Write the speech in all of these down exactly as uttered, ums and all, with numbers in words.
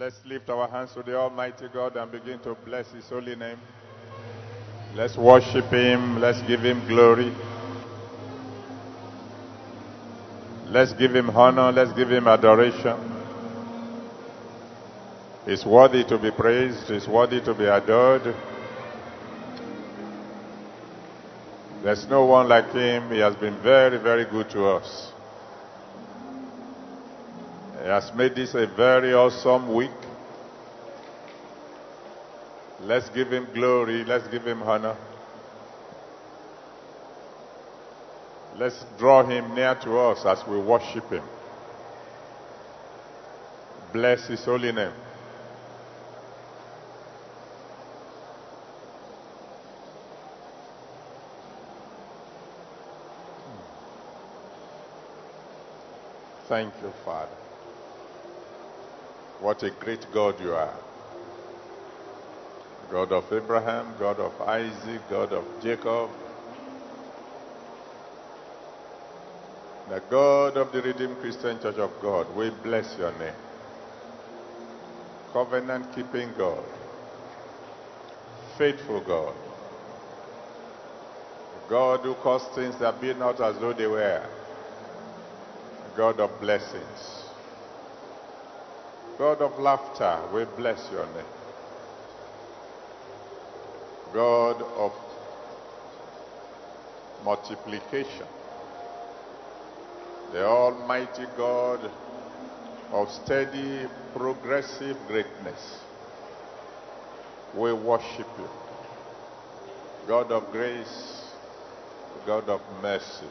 Let's lift our hands to the Almighty God and begin to bless His holy name. Let's worship Him. Let's give Him glory. Let's give Him honor. Let's give Him adoration. He's worthy to be praised. He's worthy to be adored. There's no one like Him. He has been very, very good to us. He has made this a very awesome week. Let's give Him glory. Let's give Him honor. Let's draw Him near to us as we worship Him. Bless His holy name. Thank you, Father. What a great God you are. God of Abraham, God of Isaac, God of Jacob. The God of the Redeemed Christian Church of God, we bless your name. Covenant-keeping God. Faithful God. God who caused things that be not as though they were. God of blessings. God of laughter, we bless your name. God of multiplication. The Almighty God of steady, progressive greatness. We worship you. God of grace, God of mercy.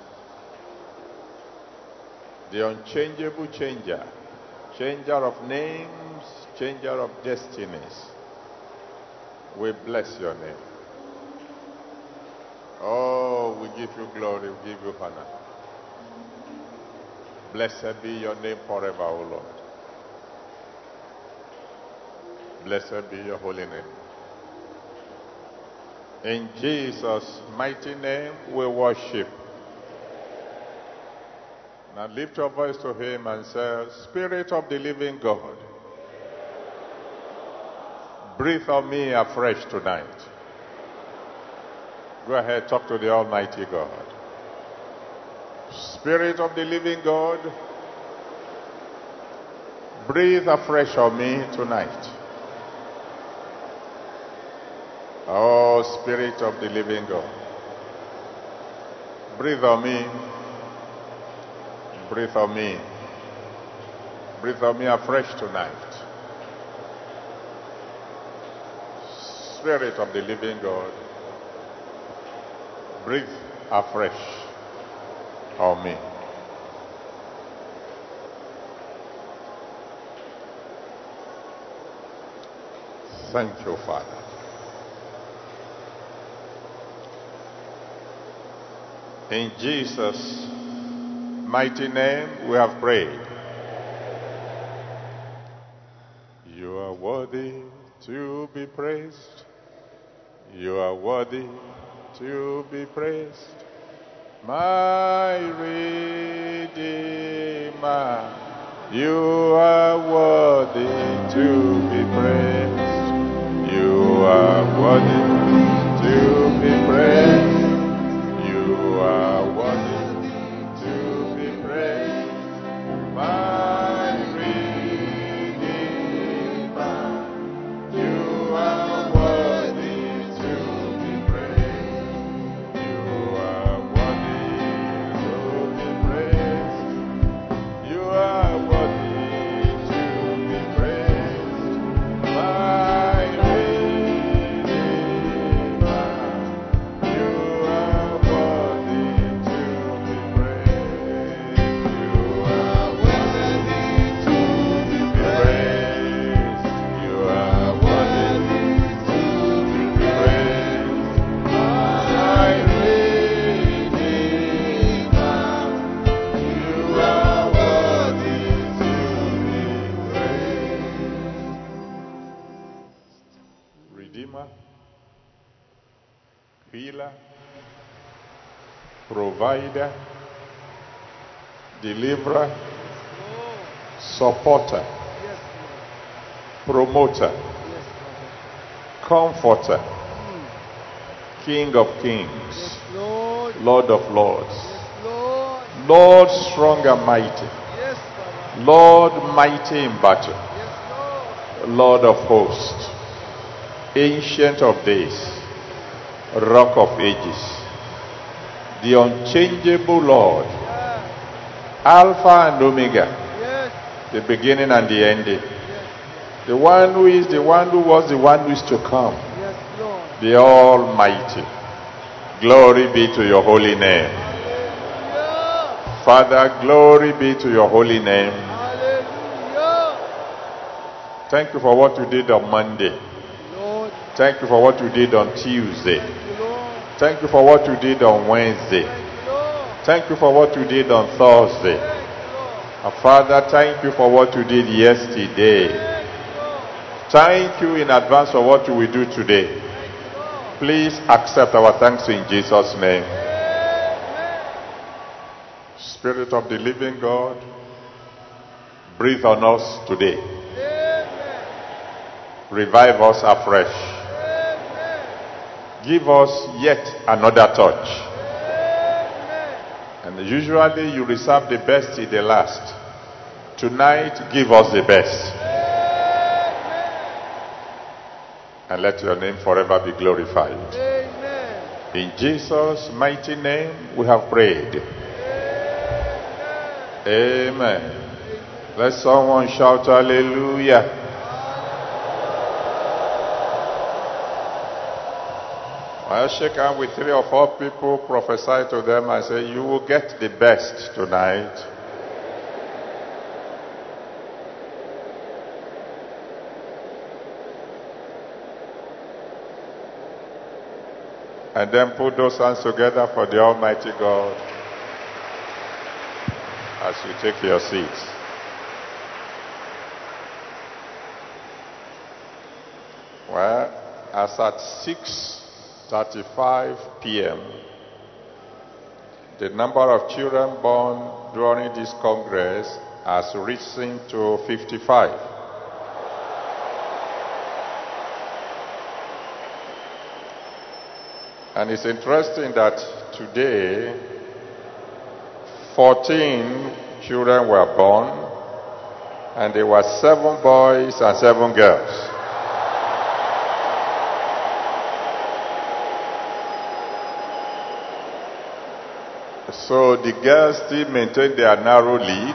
The unchangeable changer, changer of names, changer of destinies. We bless your name. Oh, we give you glory, we give you honor. Blessed be your name forever, O Lord. Blessed be your holy name. In Jesus' mighty name we worship. Now lift your voice to Him and say, Spirit of the living God, breathe on me afresh tonight. Go ahead, talk to the Almighty God. Spirit of the living God, breathe afresh on me tonight. Oh, Spirit of the living God, breathe on me. Breathe on me. Breathe on me afresh tonight. Spirit of the living God, breathe afresh on me. Thank you, Father. In Jesus' mighty name we have prayed. You are worthy to be praised. You are worthy to be praised. My Redeemer, you are worthy to be praised. You are worthy to be praised. You are worthy to be praised. My Redeemer, you are worthy to be praised. You are worthy to be praised. You are worthy to be praised. My Redeemer, you are worthy to be praised. You are worthy to be praised. You are worthy to be praised. My Redeemer, you are worthy to be praised. Redeemer, healer, provider, deliverer, supporter. promoter, Yes, comforter, Mm. King of kings, Yes, Lord. Lord of lords, Yes, Lord. Lord strong and mighty, Yes, Baba. Lord mighty in battle, Yes, Lord. Lord of hosts, Ancient of days, Rock of ages, the unchangeable Lord, Yeah. Alpha and Omega, Yes. the beginning and the ending, Yes. the one who is, the one who was, the one who is to come, Yes, Lord. the Almighty. Glory be to your holy name. Hallelujah. Father, glory be to your holy name. Hallelujah. Thank you for what you did on Monday. Lord. Thank you for what you did on Tuesday. Thank you, Lord. Thank you for what you did on Wednesday. Thank you, Lord. Thank you for what you did on Thursday. Thank you, Lord. And Father, thank you for what you did yesterday. Thank you, Lord. Thank you in advance for what you will do today. Thank you, Lord. Please accept our thanks in Jesus' name. Amen. Spirit of the living God, breathe on us today. Amen. Revive us afresh. Amen. Give us yet another touch. Amen. And usually you reserve the best in the last. Tonight, give us the best. Amen. And let your name forever be glorified. Amen. In Jesus' mighty name, we have prayed. Amen. Amen. Let someone shout hallelujah. I'll shake hands with three or four people, prophesy to them and say, you will get the best tonight. And then put those hands together for the Almighty God as you take your seats. Well, as at six thirty-five p m, the number of children born during this Congress has risen to fifty-five. And it's interesting that today, fourteen children were born, and there were seven boys and seven girls. So the girls still maintain their narrow lead,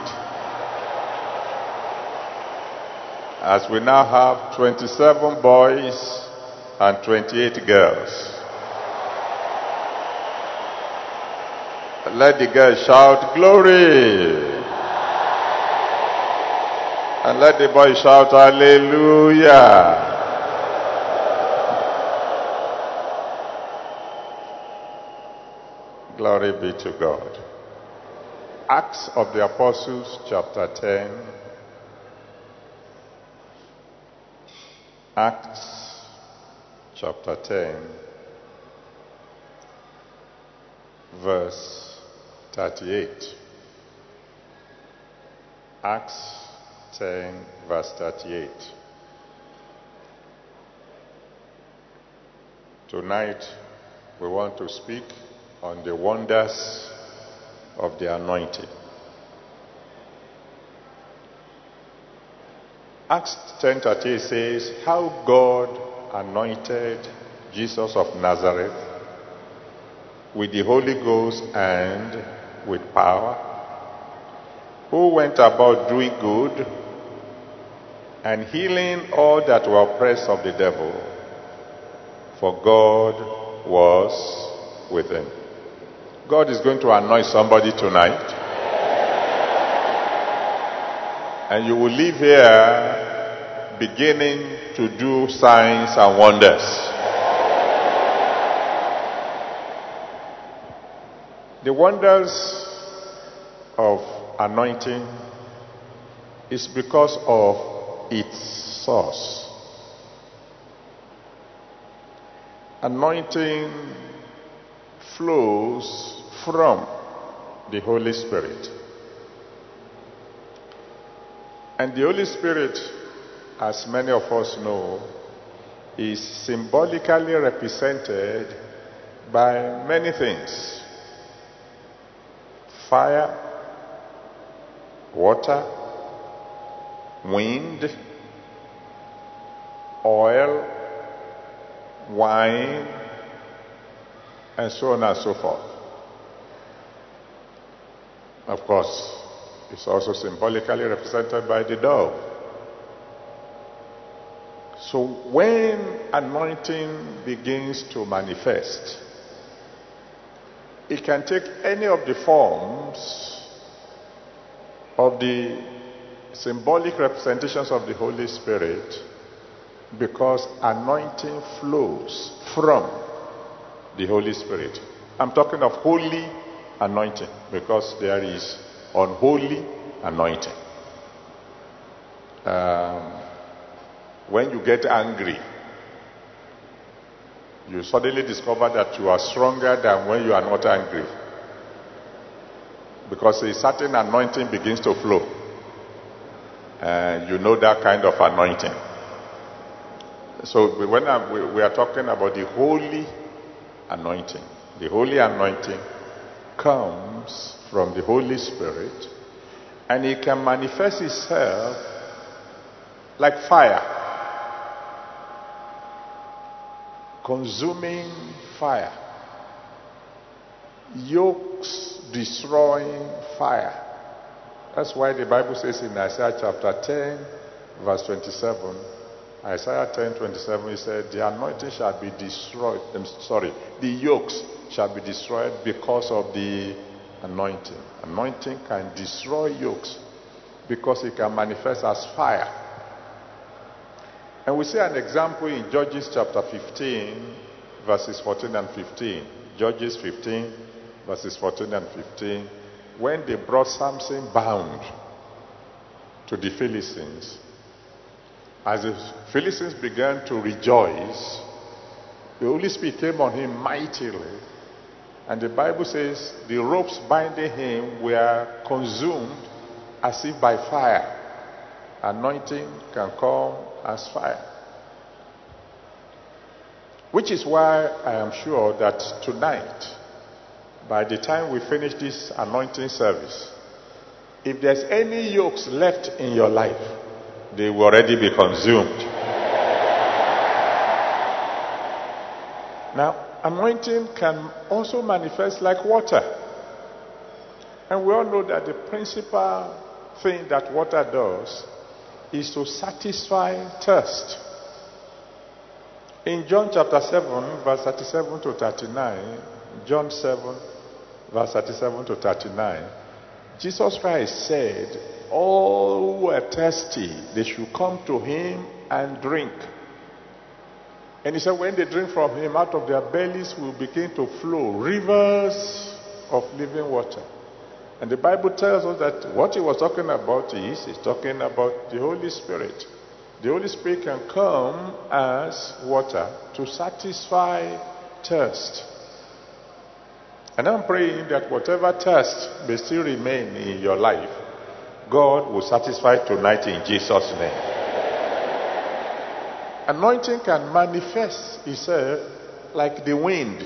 as we now have twenty-seven boys and twenty-eight girls. Let the girls shout glory, and let the boys shout hallelujah. Glory be to God. Acts of the Apostles chapter ten. Acts chapter ten, verse thirty-eight. Acts ten, verse thirty-eight. Tonight we want to speak on the wonders of the anointing. Acts ten thirty-eight says, how God anointed Jesus of Nazareth with the Holy Ghost and with power, who went about doing good and healing all that were oppressed of the devil, for God was with him. God is going to anoint somebody tonight, and you will leave here beginning to do signs and wonders. The wonders of anointing is because of its source. Anointing flows from the Holy Spirit. And the Holy Spirit as many of us know, is symbolically represented by many things: fire, water, wind, oil, wine, and so on and so forth. Of course, it's also symbolically represented by the dove. So when anointing begins to manifest, it can take any of the forms of the symbolic representations of the Holy Spirit, because anointing flows from the Holy Spirit. I'm talking of holy anointing, because there is unholy anointing. Um, when you get angry, you suddenly discover that you are stronger than when you are not angry, because a certain anointing begins to flow, and you know that kind of anointing. So when I, we, we are talking about the holy anointing, the holy anointing comes from the Holy Spirit, and it can manifest itself like fire, consuming fire, yokes destroying fire. That's why the Bible says in Isaiah chapter ten, verse twenty-seven, Isaiah ten, twenty-seven, it said, the anointing shall be destroyed, I'm sorry, the yokes shall be destroyed because of the anointing. Anointing can destroy yokes because it can manifest as fire. And we see an example in Judges chapter fifteen, verses fourteen and fifteen. Judges fifteen, verses fourteen and fifteen. When they brought Samson bound to the Philistines, as the Philistines began to rejoice, the Holy Spirit came on him mightily. And the Bible says the ropes binding him were consumed as if by fire. Anointing can come as fire. Which is why I am sure that tonight, by the time we finish this anointing service, if there's any yokes left in your life, they will already be consumed. Now, anointing can also manifest like water. And we all know that the principal thing that water does is to satisfy thirst. In John chapter seven, verse thirty-seven to thirty-nine, John seven, verse thirty-seven to thirty-nine, Jesus Christ said, all who are thirsty, they should come to him and drink. And he said, when they drink from him, out of their bellies will begin to flow rivers of living water. And the Bible tells us that what he was talking about is, he's talking about the Holy Spirit. The Holy Spirit can come as water to satisfy thirst. And I'm praying that whatever thirst may still remain in your life, God will satisfy tonight in Jesus' name. Anointing can manifest itself like the wind.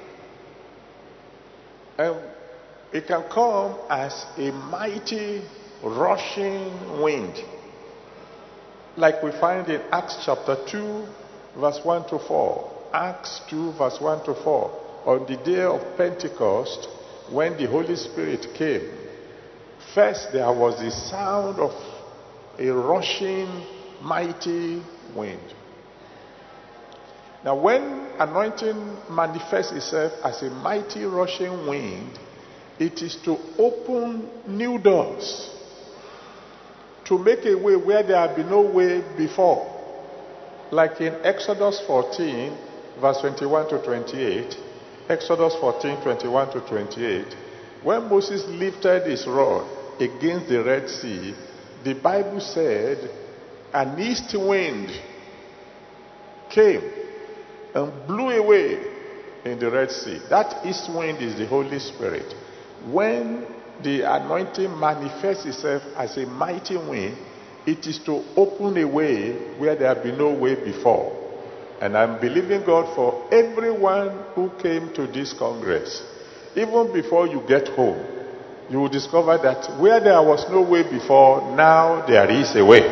And it can come as a mighty rushing wind. Like we find in Acts chapter two, verse one to four. Acts two, verse one to four. On the day of Pentecost, when the Holy Spirit came, first there was the sound of a rushing, mighty wind. Now when anointing manifests itself as a mighty rushing wind, it is to open new doors, to make a way where there had been no way before. Like in Exodus fourteen, verse twenty-one to twenty-eight, Exodus fourteen, twenty-one to twenty-eight, when Moses lifted his rod against the Red Sea, the Bible said an east wind came and blew away in the Red Sea. That east wind is the Holy Spirit. When the anointing manifests itself as a mighty wind, It is to open a way where there had been no way before. And I'm believing God for everyone who came to this Congress. Even before you get home, you will discover that where there was no way before, now there is a way.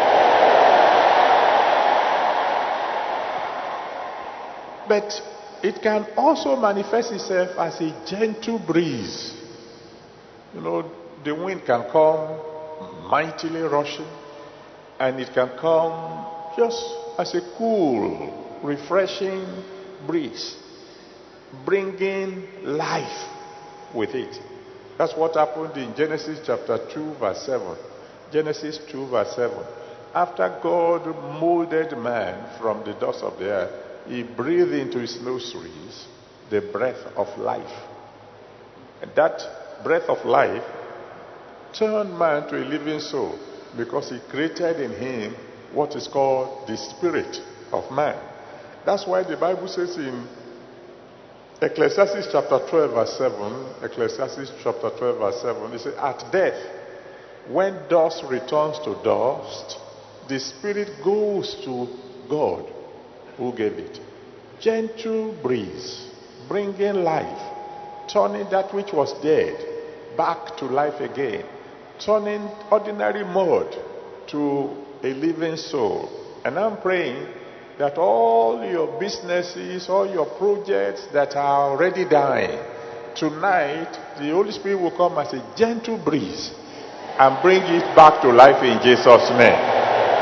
But it can also manifest itself as a gentle breeze. You know, the wind can come mightily rushing, and it can come just as a cool, refreshing breeze, bringing life with it. That's what happened in Genesis chapter two, verse seven. Genesis two, verse seven. After God molded man from the dust of the earth, he breathed into his nostrils the breath of life. And that breath of life turned man to a living soul, because he created in him what is called the spirit of man. That's why the Bible says in Ecclesiastes chapter twelve, verse seven, Ecclesiastes chapter twelve, verse seven, it says, at death, when dust returns to dust, the spirit goes to God who gave it. Gentle breeze, bringing life, turning that which was dead back to life again, turning ordinary mud to a living soul. And I'm praying that all your businesses, all your projects that are already dying, tonight the Holy Spirit will come as a gentle breeze and bring it back to life in Jesus' name.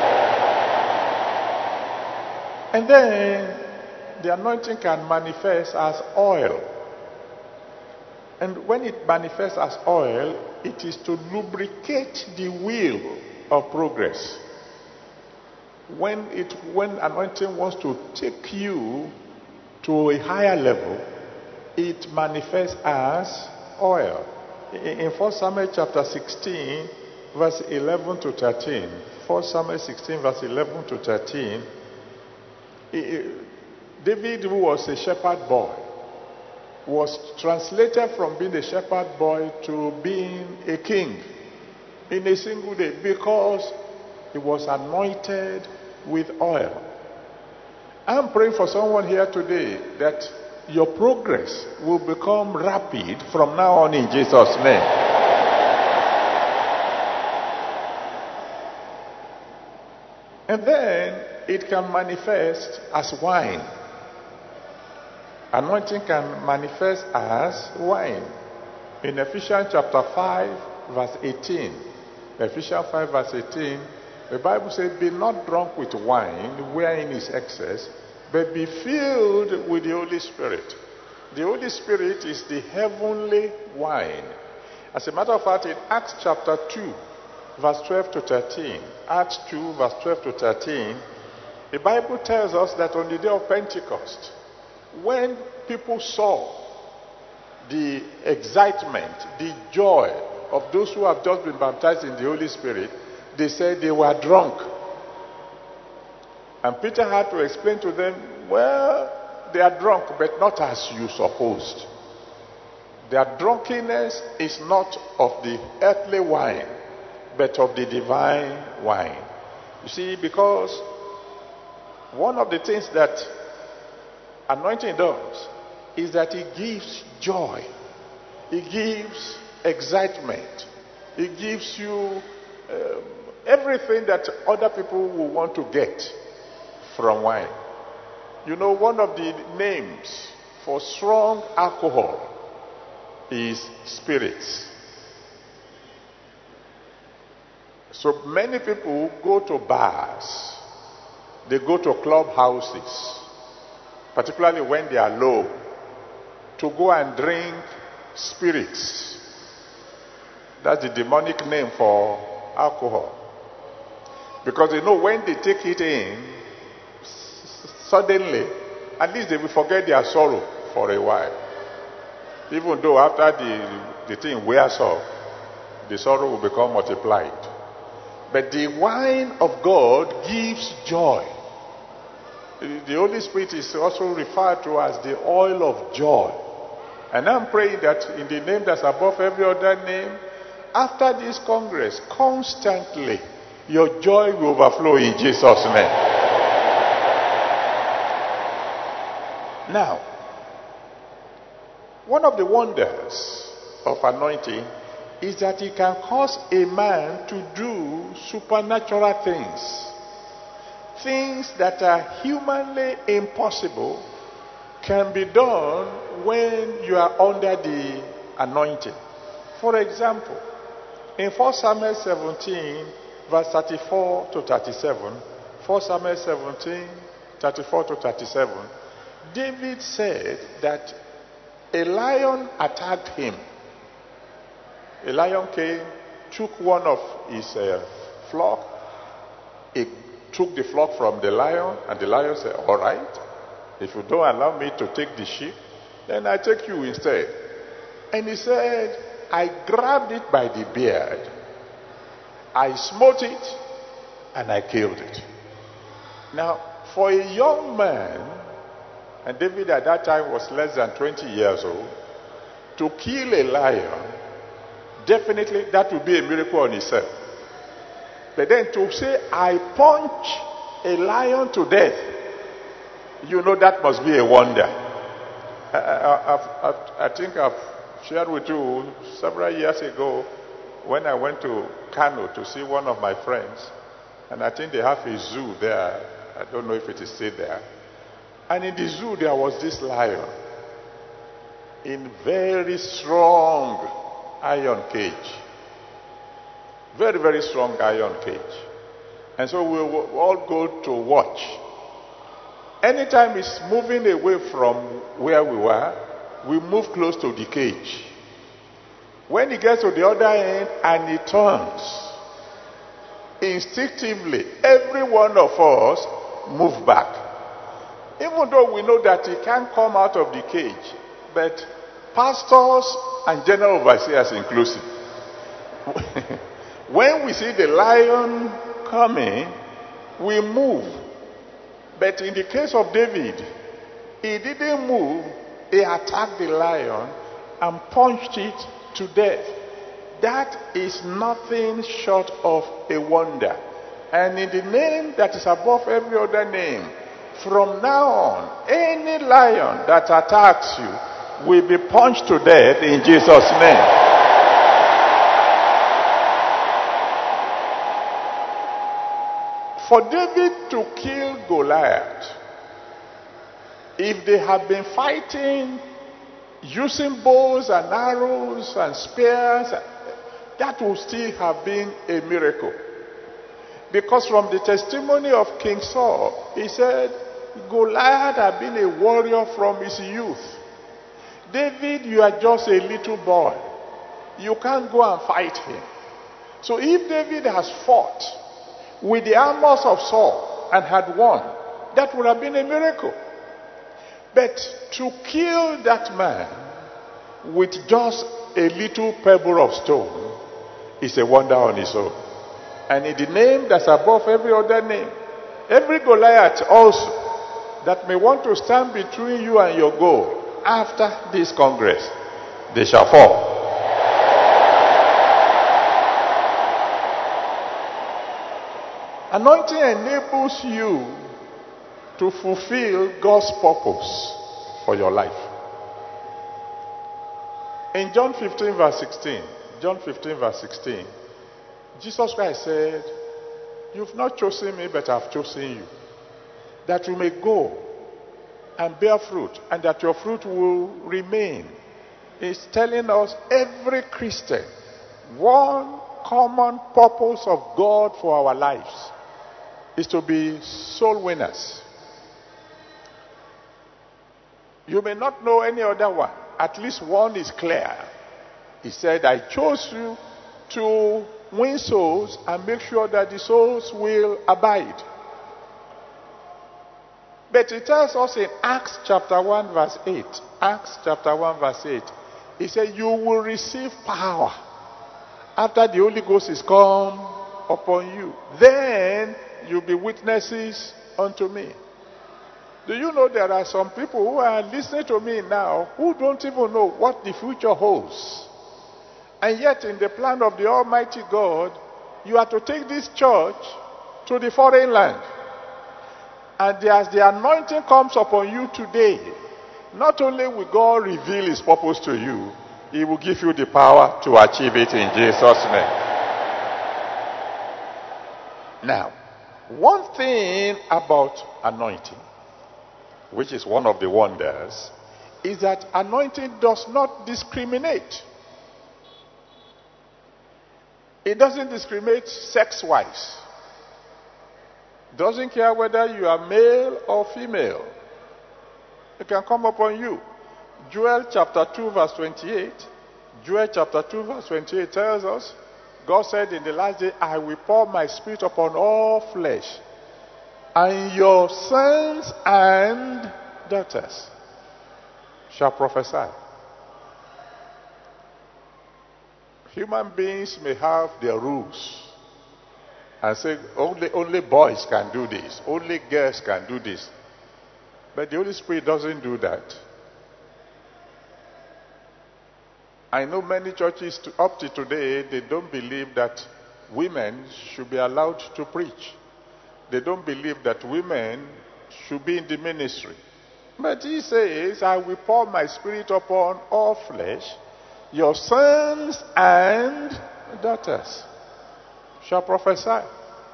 And then the anointing can manifest as oil. And when it manifests as oil, it is to lubricate the wheel of progress. When it when anointing wants to take you to a higher level, it manifests as oil. In First Samuel chapter sixteen, verse eleven to thirteen, First Samuel sixteen, verse eleven to thirteen, David, who was a shepherd boy, was translated from being a shepherd boy to being a king in a single day, because he was anointed with oil. I'm praying for someone here today that your progress will become rapid from now on in Jesus' name. And then it can manifest as wine. Anointing can manifest as wine. In Ephesians chapter five, verse eighteen, Ephesians five, verse eighteen, the Bible says, be not drunk with wine, wherein is excess, but be filled with the Holy Spirit. The Holy Spirit is the heavenly wine. As a matter of fact, in Acts chapter two, verse twelve to thirteen, Acts two, verse twelve to thirteen, the Bible tells us that on the day of Pentecost, when people saw the excitement, the joy of those who have just been baptized in the Holy Spirit, they said they were drunk. And Peter had to explain to them, well, they are drunk, but not as you supposed. Their drunkenness is not of the earthly wine, but of the divine wine. You see, because one of the things that anointing does is that it gives joy, it gives excitement, it gives you um, everything that other people will want to get from wine. You know, one of the names for strong alcohol is spirits. So many people go to bars, they go to clubhouses, particularly when they are low, to go and drink spirits. That's the demonic name for alcohol. Because they know when they take it in, suddenly, at least they will forget their sorrow for a while. Even though after the, the thing wears off, the sorrow will become multiplied. But the wine of God gives joy. The Holy Spirit is also referred to as the oil of joy. And I'm praying that in the name that's above every other name, after this Congress, constantly, Your joy will overflow in Jesus' name. Now, one of the wonders of anointing is that it can cause a man to do supernatural things. Things that are humanly impossible can be done when you are under the anointing. For example, in First Samuel seventeen, verse thirty-four to thirty-seven, First Samuel seventeen, thirty-four to thirty-seven, David said that a lion attacked him. A lion came, took one of his uh, flock. He took the flock from the lion, and the lion said, all right, if you don't allow me to take the sheep, then I take you instead. And he said, I grabbed it by the beard, I smote it, and I killed it. Now, for a young man, and David at that time was less than twenty years old, to kill a lion, definitely that would be a miracle on itself. But then to say, I punch a lion to death, you know that must be a wonder. I, I, I, I think I've shared with you several years ago when I went to Kano to see one of my friends, and I think they have a zoo there. I don't know if it is still there. And in the zoo there was this lion in very strong iron cage. Very, very strong iron cage. And so we will all go to watch. Anytime it's moving away from where we were, we move close to the cage. When it gets to the other end and it turns, instinctively, every one of us move back. Even though we know that he can't come out of the cage, but pastors and general overseers inclusive, when we see the lion coming, we move. But in the case of David, he didn't move. He attacked the lion and punched it to death. That is nothing short of a wonder. And in the name that is above every other name, from now on, any lion that attacks you will be punched to death in Jesus' name. For David to kill Goliath, if they had been fighting using bows and arrows and spears, that would still have been a miracle. Because from the testimony of King Saul, he said, Goliath had been a warrior from his youth. David, you are just a little boy. You can't go and fight him. So if David has fought with the armors of Saul and had won, that would have been a miracle. But to kill that man with just a little pebble of stone is a wonder on its own. And in the name that's above every other name, every Goliath also that may want to stand between you and your goal after this Congress, they shall fall. Anointing enables you to fulfill God's purpose for your life. In John fifteen verse sixteen, John fifteen verse sixteen, Jesus Christ said, you've not chosen me, but I've chosen you, that you may go and bear fruit, and that your fruit will remain. He's telling us, every Christian, one common purpose of God for our lives is to be soul winners. You may not know any other one. At least one is clear. He said, I chose you to win souls and make sure that the souls will abide. But it tells us in Acts chapter one verse eight. Acts chapter one verse eight. He said, you will receive power after the Holy Ghost is come upon you. Then you'll be witnesses unto me. Do you know there are some people who are listening to me now who don't even know what the future holds? And yet in the plan of the Almighty God, you are to take this church to the foreign land. And as the anointing comes upon you today, not only will God reveal his purpose to you, he will give you the power to achieve it in Jesus' name. Now, one thing about anointing, which is one of the wonders, is that anointing does not discriminate. It doesn't discriminate sex-wise. Doesn't care whether you are male or female. It can come upon you. Joel chapter two verse twenty-eight. Joel chapter two verse twenty-eight tells us, God said, in the last day, I will pour my spirit upon all flesh, and your sons and daughters shall prophesy. Human beings may have their rules and say only, only boys can do this, only girls can do this. But the Holy Spirit doesn't do that. I know many churches to, up to today, they don't believe that women should be allowed to preach. They don't believe that women should be in the ministry. But he says, I will pour my spirit upon all flesh. Your sons and daughters shall prophesy.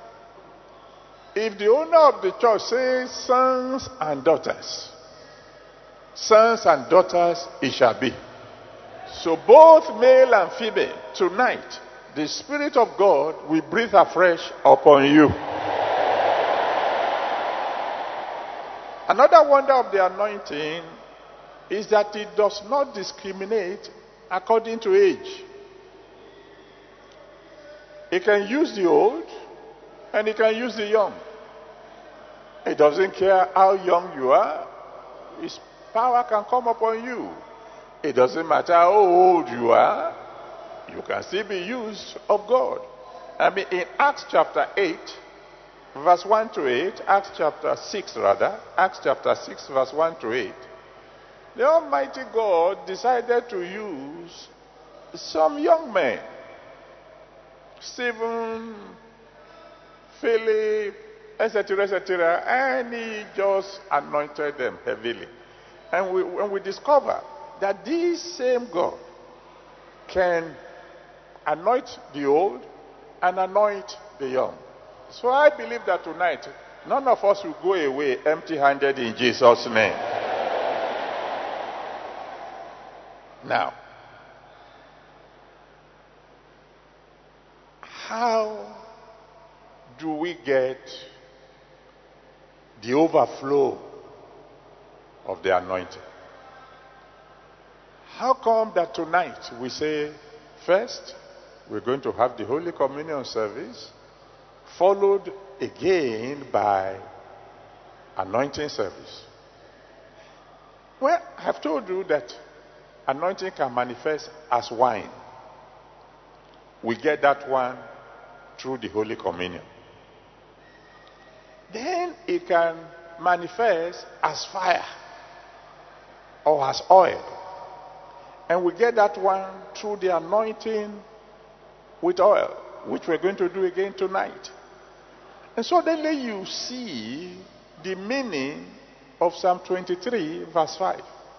If the owner of the church says sons and daughters, sons and daughters it shall be. So both male and female, tonight, the Spirit of God will breathe afresh upon you. Another wonder of the anointing is that it does not discriminate according to age. It can use the old and it can use the young. It doesn't care how young you are. His power can come upon you. It doesn't matter how old you are. You can still be used of God. I mean, in Acts chapter eight, verse one to eight, Acts chapter six rather, Acts chapter six, verse one to eight, the Almighty God decided to use some young men, Stephen, Philip, et cetera, et cetera, and he just anointed them heavily. And we, when we discover that this same God can anoint the old and anoint the young. So I believe that tonight, none of us will go away empty-handed in Jesus' name. Now, how do we get the overflow of the anointing? How come that tonight we say, first, we're going to have the Holy Communion service, followed again by anointing service? Well, I've told you that anointing can manifest as wine. We get that one through the Holy Communion. Then it can manifest as fire or as oil. And we get that one through the anointing with oil, which we're going to do again tonight. And suddenly you see the meaning of Psalm twenty-three, verse five.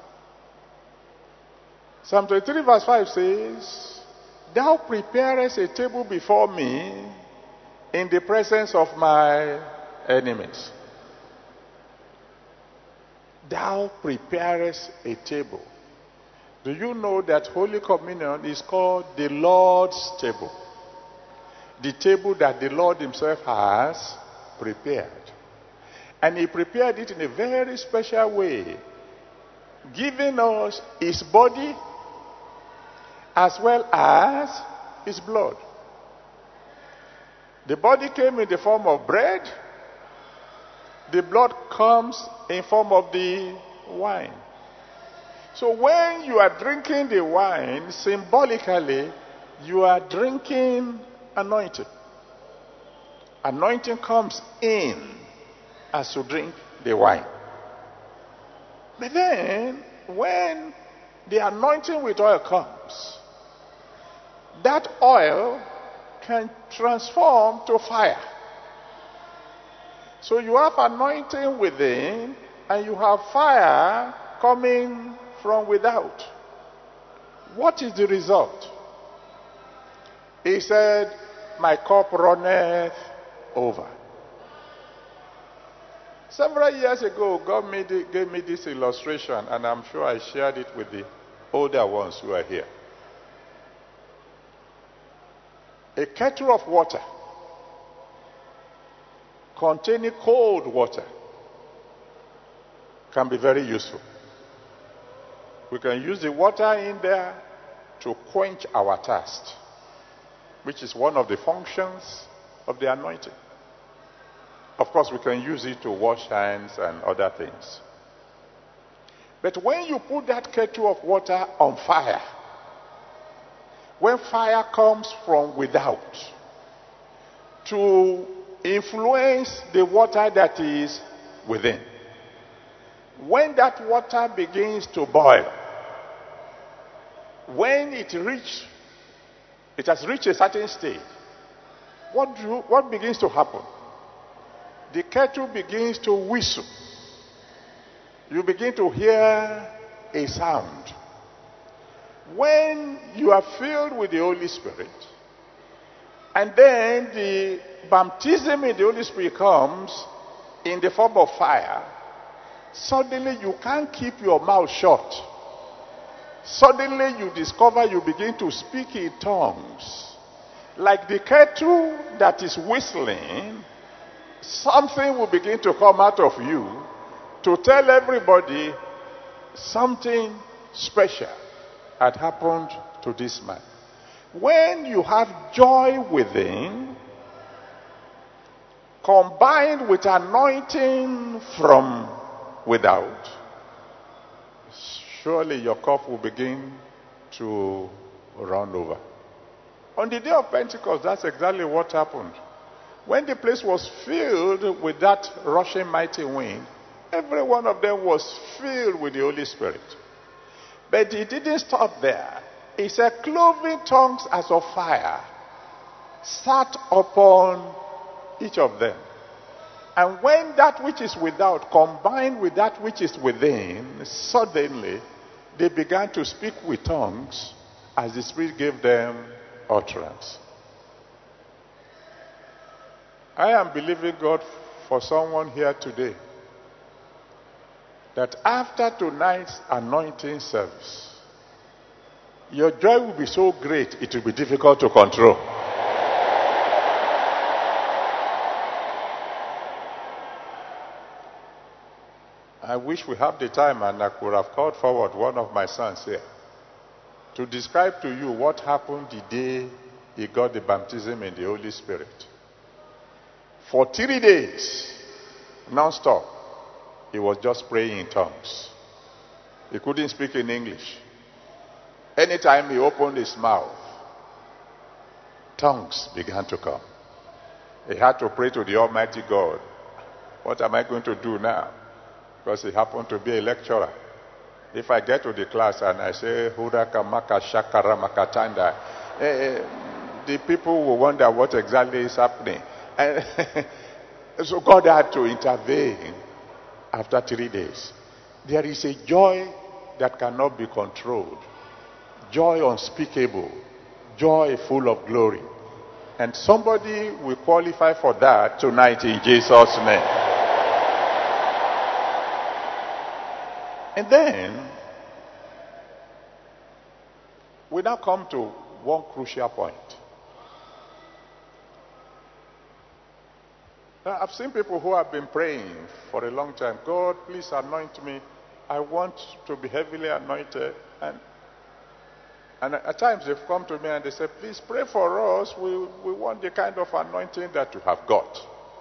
Psalm twenty-three, verse five says, Thou preparest a table before me in the presence of my enemies. Thou preparest a table. Do you know that Holy Communion is called the Lord's table? The table that the Lord himself has prepared. And he prepared it in a very special way, giving us his body as well as his blood. The body came in the form of bread. The blood comes in form of the wine. So when you are drinking the wine, symbolically, you are drinking anointing. Anointing comes in as you drink the wine. But then, when the anointing with oil comes, that oil can transform to fire. So you have anointing within, and you have fire coming from without. What is the result? He said, my cup runneth over. Several years ago, God made it, gave me this illustration, and I'm sure I shared it with the older ones who are here. A kettle of water containing cold water can be very useful. We can use the water in there to quench our thirst, which is one of the functions of the anointing. Of course, we can use it to wash hands and other things. But when you put that kettle of water on fire, when fire comes from without to influence the water that is within, when that water begins to boil, when it reach, it has reached a certain stage, what do what begins to happen? The kettle begins to whistle. You begin to hear a sound. When you are filled with the Holy Spirit, and then the baptism in the Holy Spirit comes in the form of fire, suddenly you can't keep your mouth shut. Suddenly you discover you begin to speak in tongues. Like the kettle that is whistling, something will begin to come out of you to tell everybody something special had happened to this man. When you have joy within, combined with anointing from without, surely your cup will begin to run over. On the day of Pentecost, that's exactly what happened. When the place was filled with that rushing mighty wind, every one of them was filled with the Holy Spirit. But he didn't stop there. He said, cloven tongues as of fire sat upon each of them. And when that which is without combined with that which is within, suddenly they began to speak with tongues as the Spirit gave them utterance. I am believing God for someone here today that after tonight's anointing service, your joy will be so great it will be difficult to control. I wish we have the time, and I could have called forward one of my sons here to describe to you what happened the day he got the baptism in the Holy Spirit. For three days, non-stop, he was just praying in tongues. He couldn't speak in English. Anytime he opened his mouth, tongues began to come. He had to pray to the Almighty God. What am I going to do now? Because he happened to be a lecturer. If I get to the class and I say, Huraka Maka Shakara Makatanda, eh, the people will wonder what exactly is happening. And so God had to intervene after three days. There is a joy that cannot be controlled. Joy unspeakable. Joy full of glory. And somebody will qualify for that tonight in Jesus' name. And then, we now come to one crucial point. Now, I've seen people who have been praying for a long time. God, please anoint me. I want to be heavily anointed. And, and at times they've come to me and they say, please pray for us. We, we want the kind of anointing that you have got.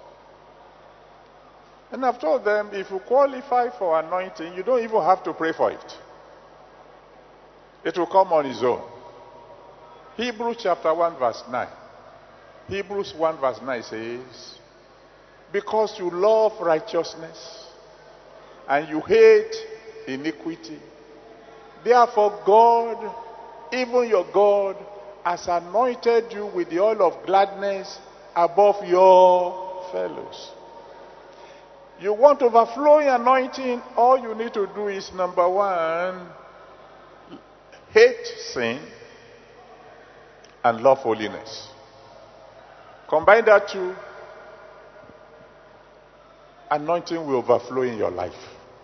And I've told them, if you qualify for anointing, you don't even have to pray for it. It will come on its own. Hebrews chapter one verse nine. Hebrews one verse nine says, because you love righteousness and you hate iniquity, therefore God, even your God, has anointed you with the oil of gladness above your fellows. You want overflowing anointing, all you need to do is, number one, hate sin and love holiness. Combine that two, anointing will overflow in your life.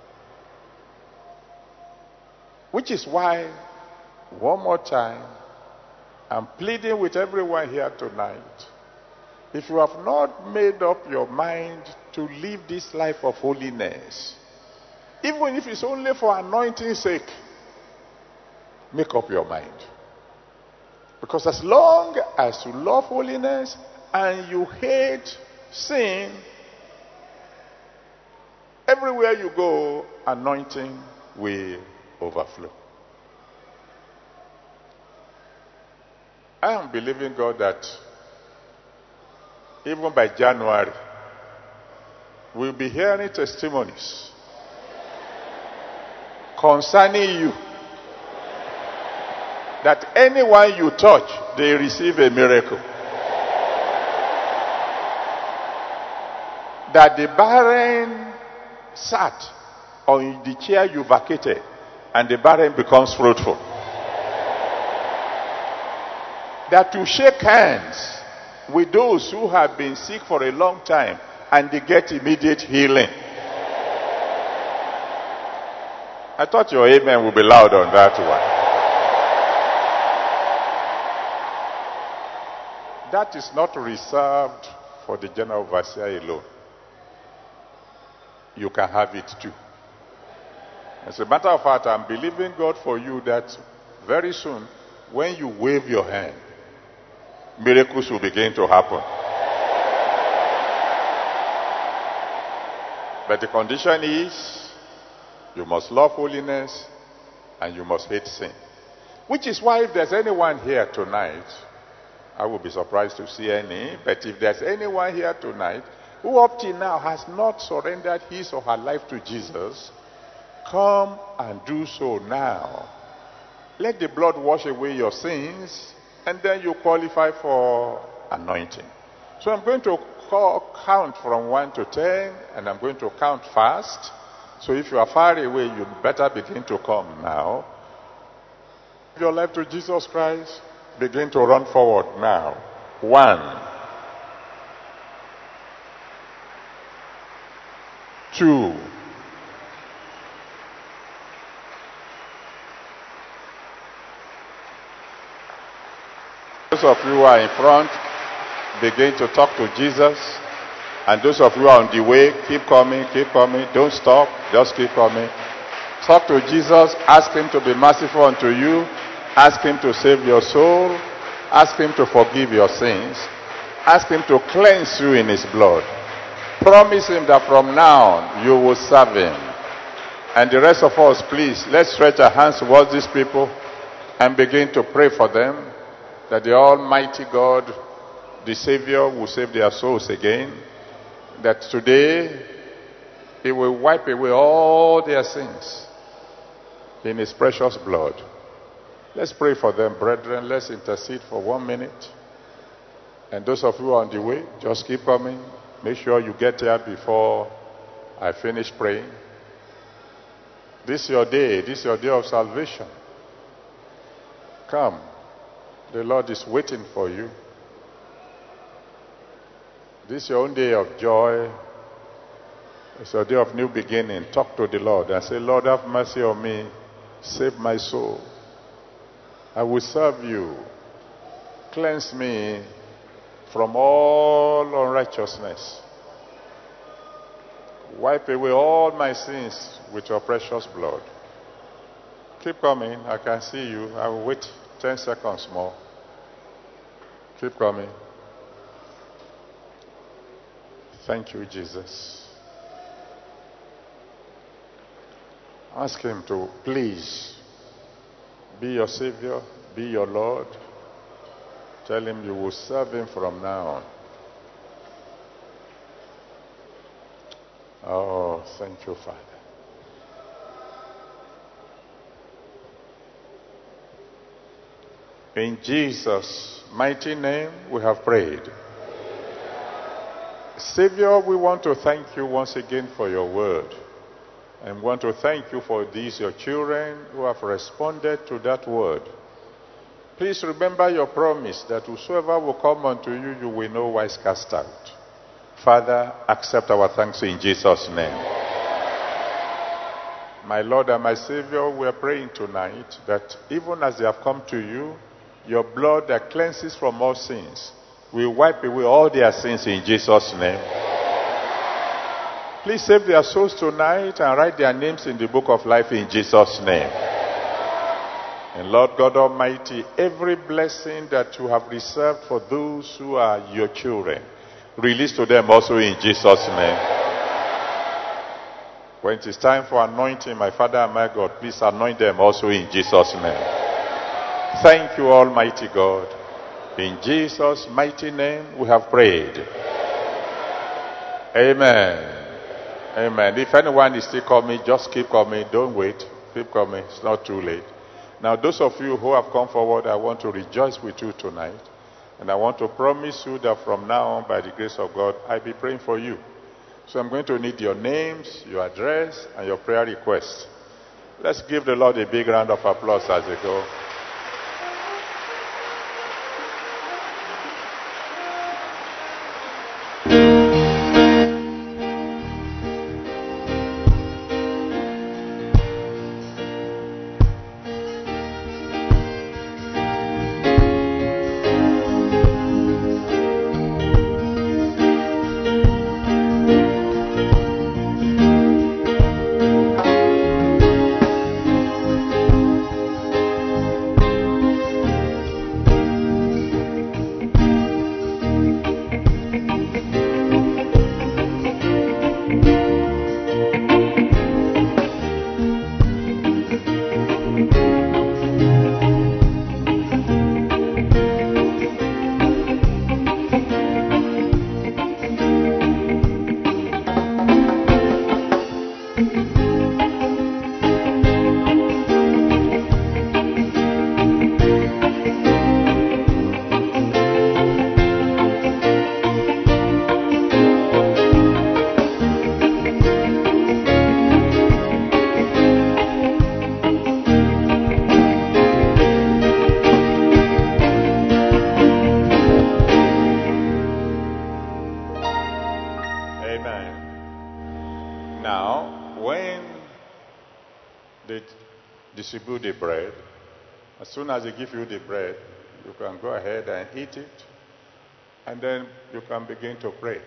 Which is why, one more time, I'm pleading with everyone here tonight. If you have not made up your mind to live this life of holiness, even if it's only for anointing's sake, make up your mind. Because as long as you love holiness and you hate sin, everywhere you go, anointing will overflow. I am believing God that even by January, we'll be hearing testimonies concerning you. That anyone you touch, they receive a miracle. That the barren sat on the chair you vacated, and the barren becomes fruitful. That you shake hands with those who have been sick for a long time, and they get immediate healing. I thought your amen would be loud on that one. That is not reserved for the general overseer alone. You can have it too. As a matter of fact, I'm believing God for you that very soon, when you wave your hand, miracles will begin to happen. But the condition is, you must love holiness and you must hate sin. Which is why if there's anyone here tonight, I will be surprised to see any, but if there's anyone here tonight who up till now has not surrendered his or her life to Jesus, come and do so now. Let the blood wash away your sins, and then you qualify for anointing. So I'm going to call, count from one to ten, and I'm going to count fast. So if you are far away, you better begin to come now. Give your life to Jesus Christ. Begin to run forward now. One. Two. Those of you who are in front, begin to talk to Jesus. And those of you who are on the way, keep coming, keep coming. Don't stop, just keep coming. Talk to Jesus. Ask him to be merciful unto you. Ask him to save your soul. Ask him to forgive your sins. Ask him to cleanse you in his blood. Promise him that from now you will serve him. And the rest of us, please, let's stretch our hands towards these people and begin to pray for them, that the Almighty God, the Savior, will save their souls again. That today he will wipe away all their sins in his precious blood. Let's pray for them, brethren. Let's intercede for one minute. And those of you who are on the way, just keep coming. Make sure you get here before I finish praying. This is your day. This is your day of salvation. Come. The Lord is waiting for you. This is your own day of joy. It's your day of new beginning. Talk to the Lord and say, Lord, have mercy on me. Save my soul. I will serve you. Cleanse me from all unrighteousness. Wipe away all my sins with your precious blood. Keep coming. I can see you. I will wait ten seconds more. Keep coming. Thank you, Jesus. Ask him to please be your Savior, be your Lord. Tell him you will serve him from now on. Oh, thank you, Father. In Jesus' mighty name we have prayed. Savior, we want to thank you once again for your word. And we want to thank you for these, your children, who have responded to that word. Please remember your promise that whosoever will come unto you, you will no wise cast out. Father, accept our thanks in Jesus' name. My Lord and my Savior, we are praying tonight that even as they have come to you, your blood that cleanses from all sins will wipe away all their sins in Jesus' name. Please save their souls tonight and write their names in the book of life in Jesus' name. And Lord God Almighty, every blessing that you have reserved for those who are your children, release to them also in Jesus' name. When it is time for anointing, my Father and my God, please anoint them also in Jesus' name. Thank you, Almighty God. In Jesus' mighty name we have prayed. Amen. Amen. If anyone is still coming, just keep coming. Don't wait. Keep coming. It's not too late. Now, those of you who have come forward, I want to rejoice with you tonight. And I want to promise you that from now on, by the grace of God, I'll be praying for you. So I'm going to need your names, your address, and your prayer requests. Let's give the Lord a big round of applause as they go. Distribute the bread. As soon as they give you the bread, you can go ahead and eat it, and then you can begin to pray.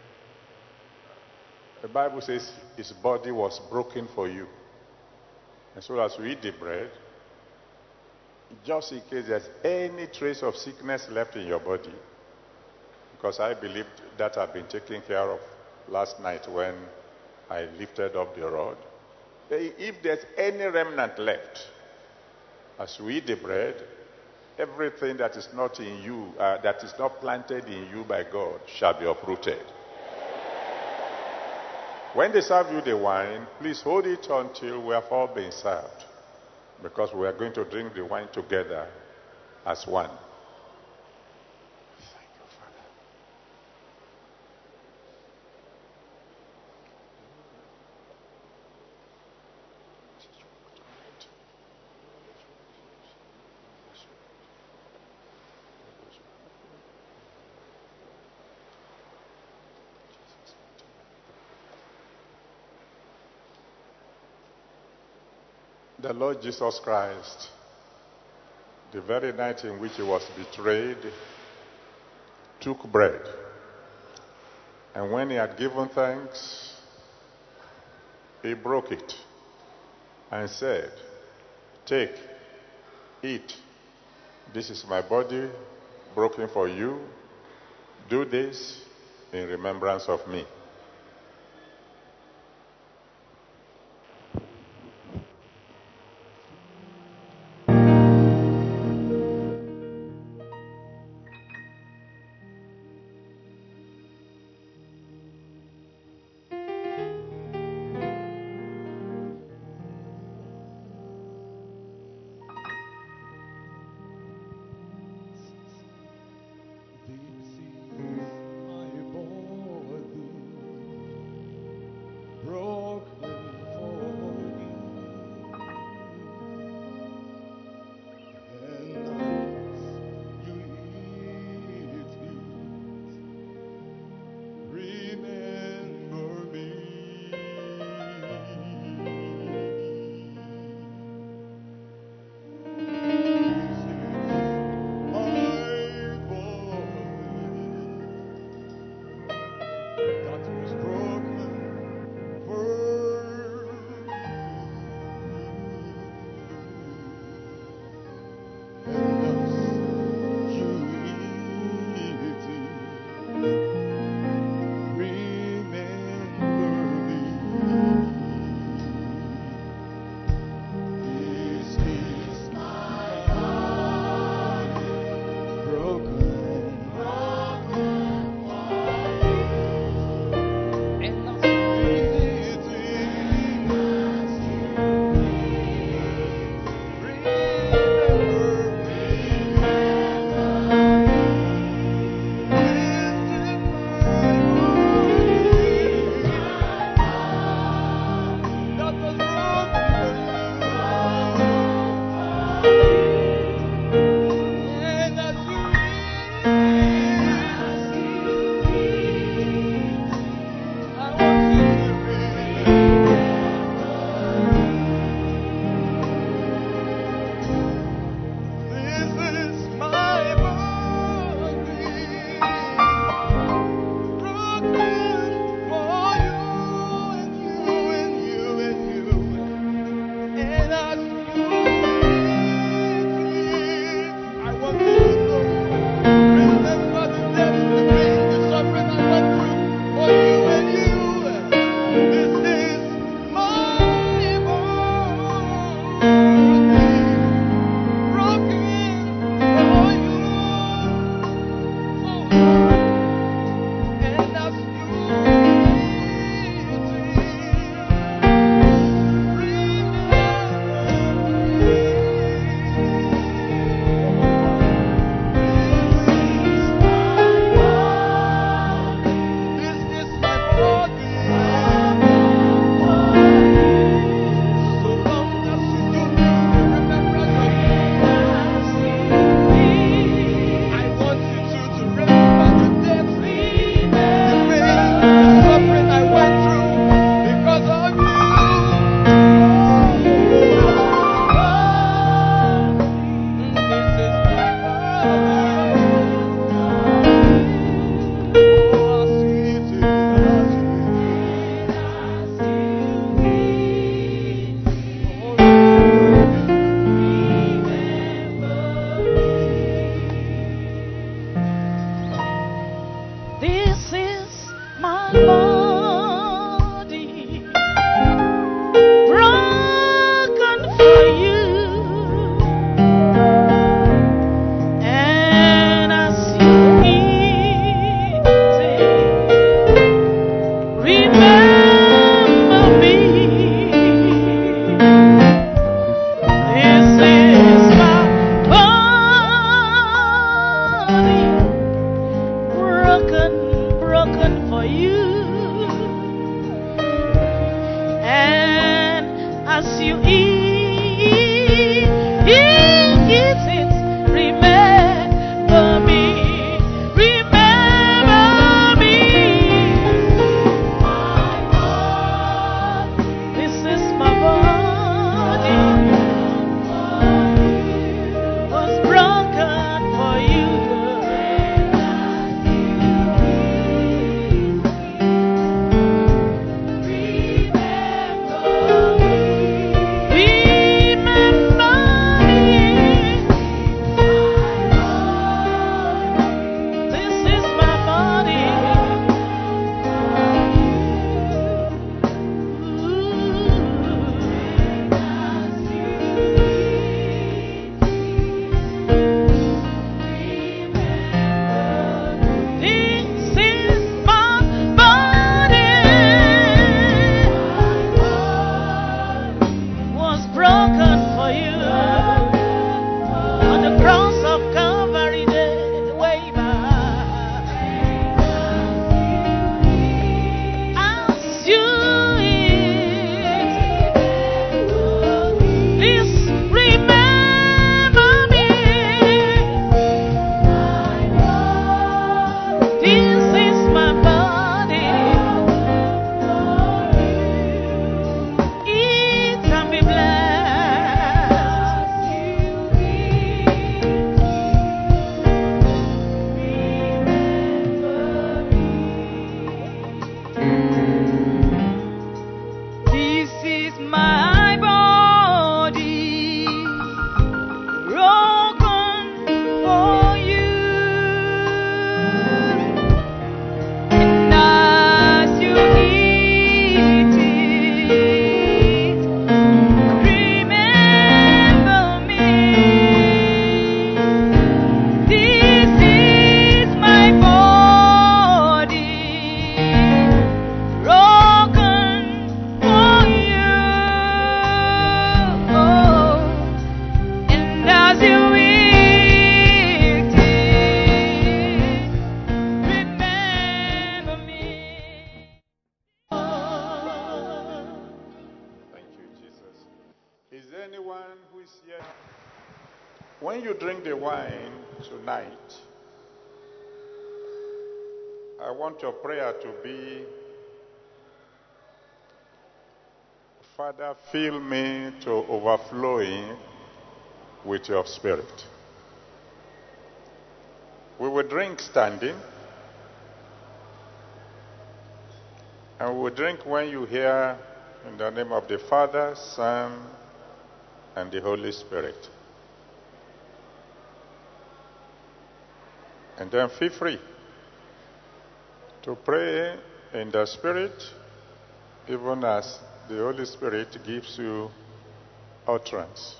The Bible says his body was broken for you. And so as you eat the bread, just in case there's any trace of sickness left in your body, because I believe that had been taken care of last night when I lifted up the rod. If there's any remnant left, as we eat the bread, everything that is not in you, uh, that is not planted in you by God, shall be uprooted. When they serve you the wine, please hold it until we have all been served, because we are going to drink the wine together as one. The Lord Jesus Christ, the very night in which he was betrayed, took bread. And when he had given thanks, he broke it and said, "Take, eat. This is my body broken for you. Do this in remembrance of me." there anyone who is here? When you drink the wine tonight, I want your prayer to be, Father, fill me to overflowing with your spirit. We will drink standing, and we will drink when you hear in the name of the Father, Son, and the Holy Spirit. And then feel free to pray in the Spirit, even as the Holy Spirit gives you utterance.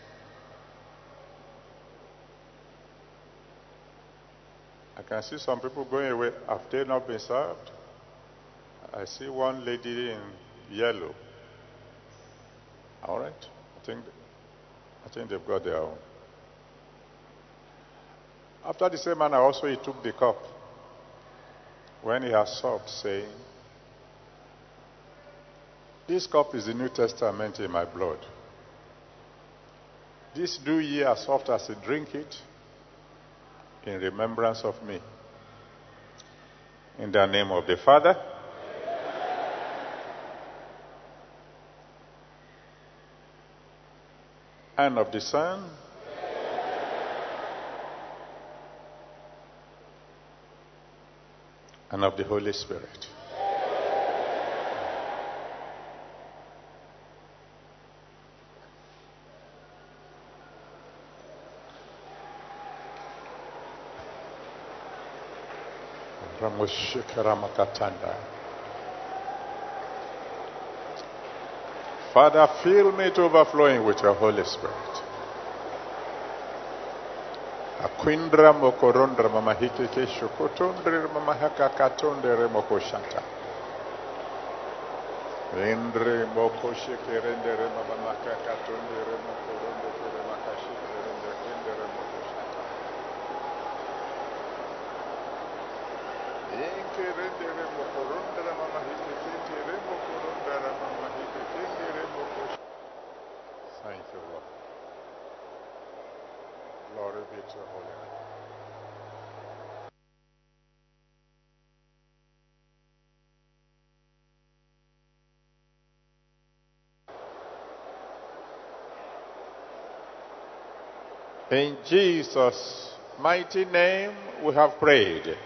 I can see some people going away. Have they not been served? I see one lady in yellow. All right. I think, I think they've got their own. After the same manner also he took the cup when he had supped, saying, this cup is the New Testament in my blood. This do ye as oft as you drink it in remembrance of me. In the name of the Father, and of the Son, and of the Holy Spirit. Father, fill me to overflowing with your Holy Spirit. Aquindra mokorondra mamahike kesho kotondre mamahaka katondre mokoshata. Rendre mokoshe rendere mamaka katondre mokorondo kere makashike rendre kendere mokoshata. Inke rendere mokorondra mamahike kendere mokorondra mamahike kendere mokoshata. Thank you, Lord. Glory be to your holy name. In Jesus' mighty name we have prayed.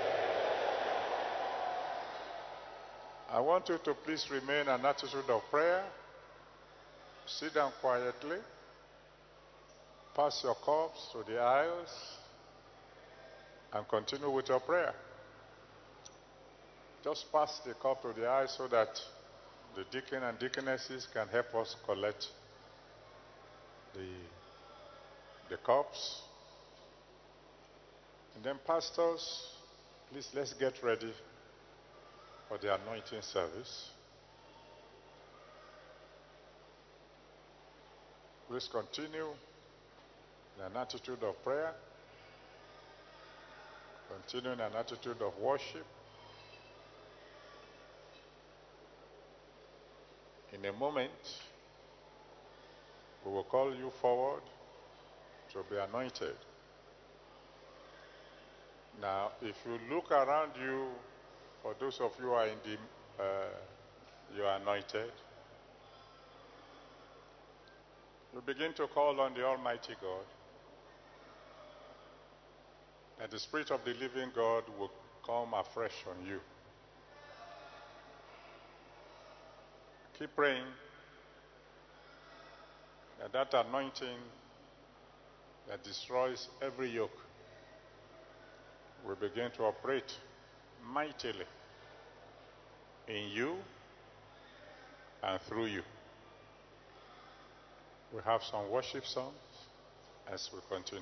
I want you to please remain in an attitude of prayer. Sit down quietly. Pass your cups to the aisles and continue with your prayer. Just pass the cup to the aisle so that the deacon and deaconesses can help us collect the, the cups. And then pastors, please let's get ready for the anointing service. Please continue in an attitude of prayer. Continue in an attitude of worship. In a moment, we will call you forward to be anointed. Now, if you look around you, for those of you who are in the, uh, you are anointed, you begin to call on the Almighty God, and the Spirit of the living God will come afresh on you. Keep praying that that anointing that destroys every yoke will begin to operate mightily in you and through you. We have some worship songs as we continue.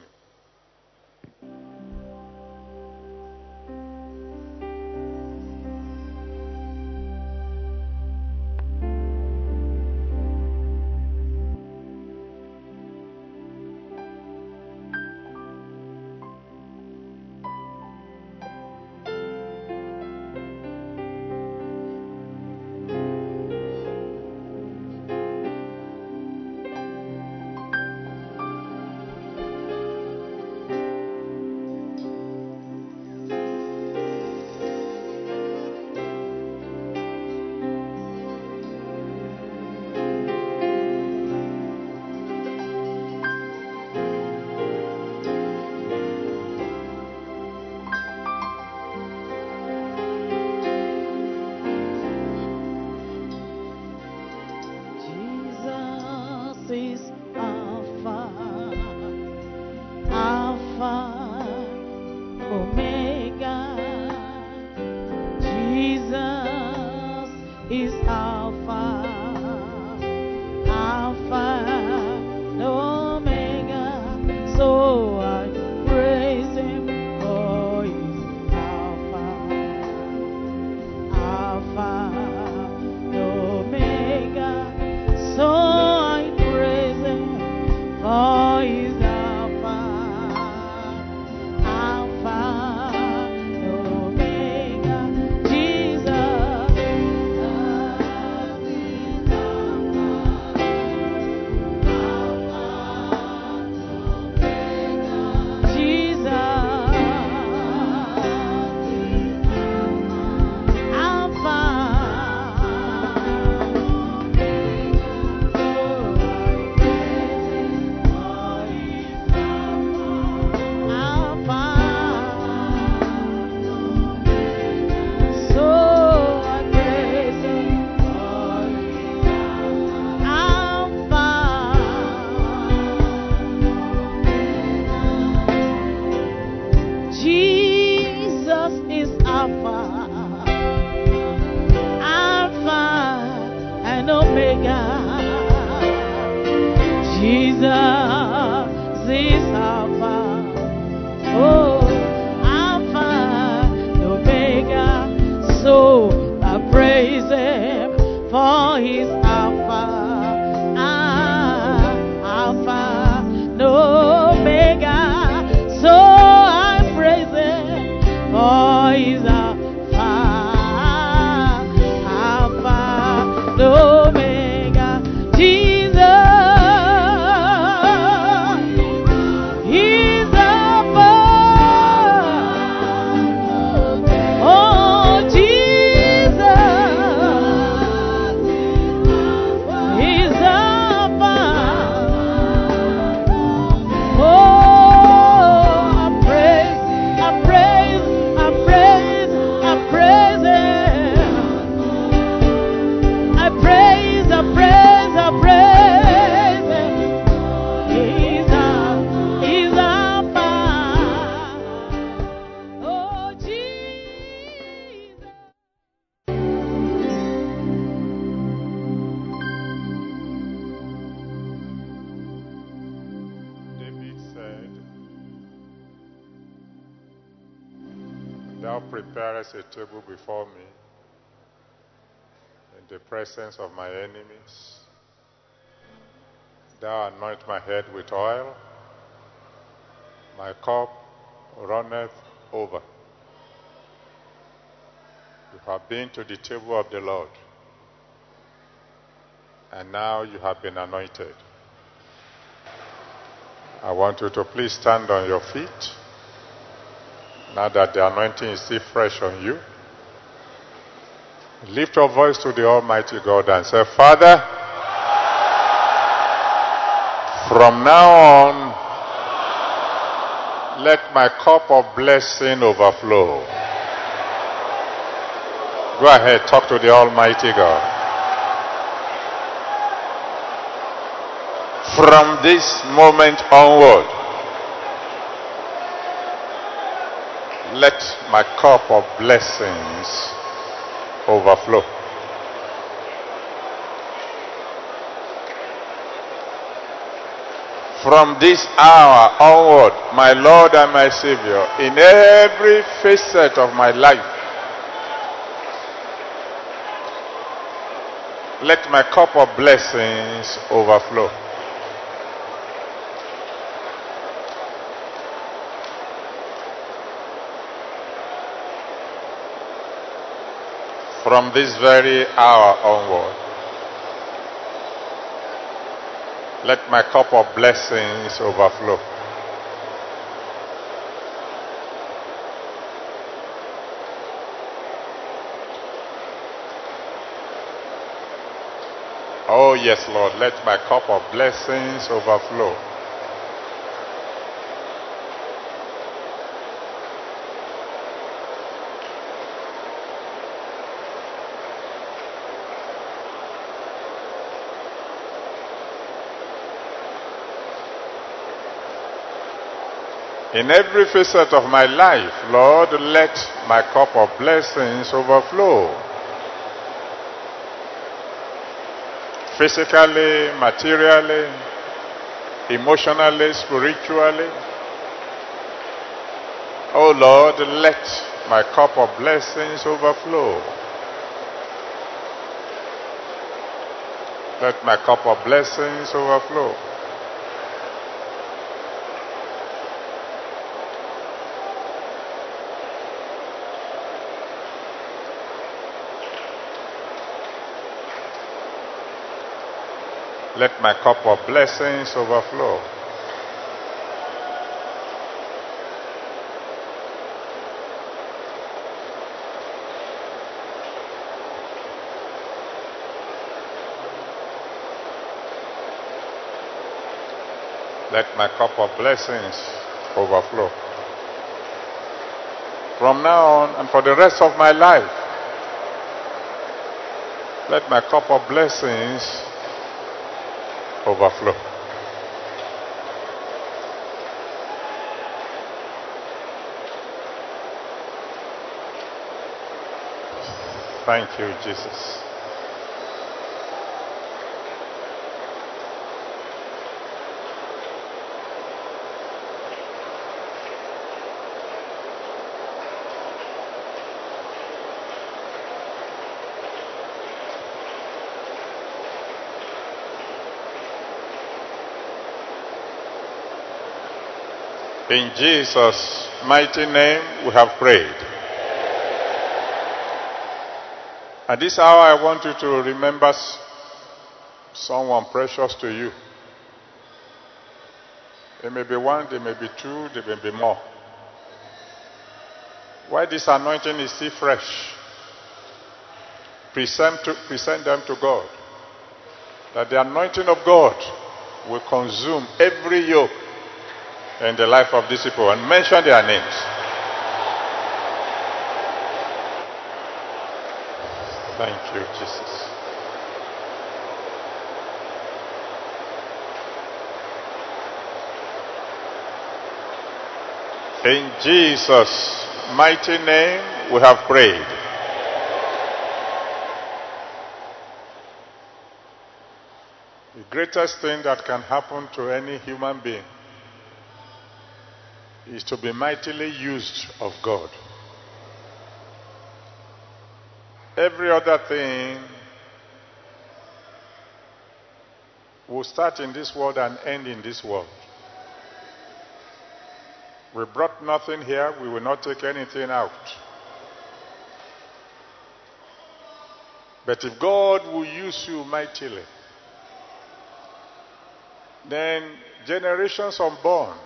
is Alpha, Alpha, Omega. Jesus is Alpha, Alpha, Omega. So I praise Him for His Alpha, Alpha, Omega. So I praise Him for His Alpha, Alpha, Omega. Jesus, Jesus is Alpha, Alpha and Omega. Jesus is Alpha, oh, Alpha and Omega. So I praise Him for His Alpha, ah, Alpha and Omega. So I praise Him for His Alpha, Alpha, and Omega. Jesus, He's Alpha. Oh, Jesus, He's Alpha. Oh, I praise, I praise, I praise, I praise Him. I praise, I praise, I praise Him. He's Alpha, He's Alpha. Oh, Jesus. David said, Thou preparest a table before me in the presence of my enemies. Thou anoint my head with oil, my cup runneth over. You have been to the table of the Lord, and now you have been anointed. I want you to please stand on your feet, now that the anointing is still fresh on you. Lift your voice to the Almighty God and say, Father, from now on, let my cup of blessing overflow. Go ahead, talk to the Almighty God. From this moment onward, let my cup of blessings overflow. From this hour onward, my Lord and my Savior, in every facet of my life, let my cup of blessings overflow. From this very hour onward, let my cup of blessings overflow. Oh yes, Lord, let my cup of blessings overflow. In every facet of my life, Lord, let my cup of blessings overflow. Physically, materially, emotionally, spiritually. Oh Lord, let my cup of blessings overflow. Let my cup of blessings overflow. Let my cup of blessings overflow. Let my cup of blessings overflow. From now on and for the rest of my life, let my cup of blessings overflow. Thank you, Jesus. In Jesus' mighty name we have prayed. At this hour I want you to remember someone precious to you. There may be one, there may be two, there may be more. While this anointing is still fresh, present, to, present them to God. That the anointing of God will consume every yoke in the life of these people, and mention their names. Thank you, Jesus. In Jesus' mighty name we have prayed. The greatest thing that can happen to any human being is to be mightily used of God. Every other thing will start in this world and end in this world. We brought nothing here, we will not take anything out. But if God will use you mightily, then generations unborn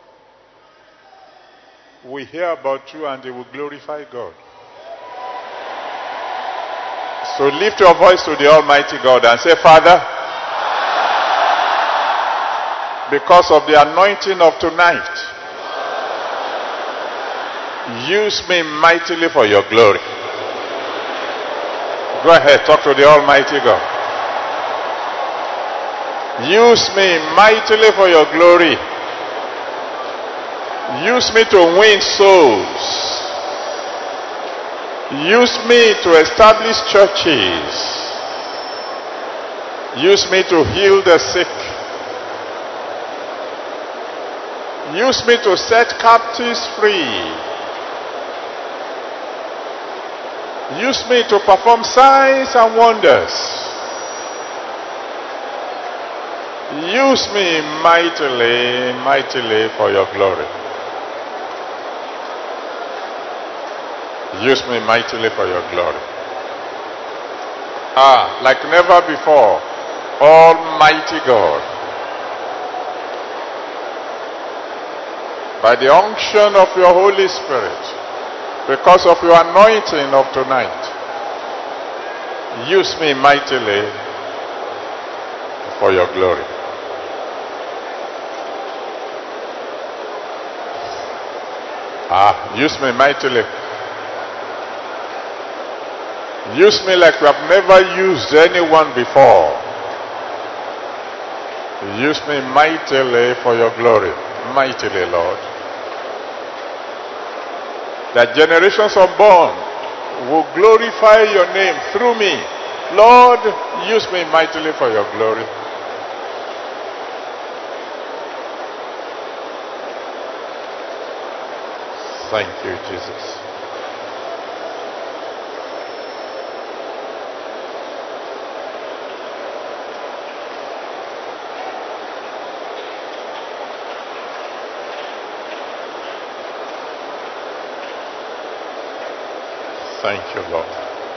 will hear about you and they will glorify God. So lift your voice to the Almighty God and say, Father, because of the anointing of tonight, use me mightily for your glory. Go ahead, talk to the Almighty God. Use me mightily for your glory. Use me to win souls. Use me to establish churches. Use me to heal the sick. Use me to set captives free. Use me to perform signs and wonders. Use me mightily, mightily for your glory. Use me mightily for your glory. Ah, like never before, Almighty God, by the unction of your Holy Spirit, because of your anointing of tonight, use me mightily for your glory. Ah, use me mightily. Use me like you have never used anyone before. Use me mightily for your glory. Mightily, Lord. that generations unborn will glorify your name through me. Lord, use me mightily for your glory. Thank you, Jesus. Thank you, Lord.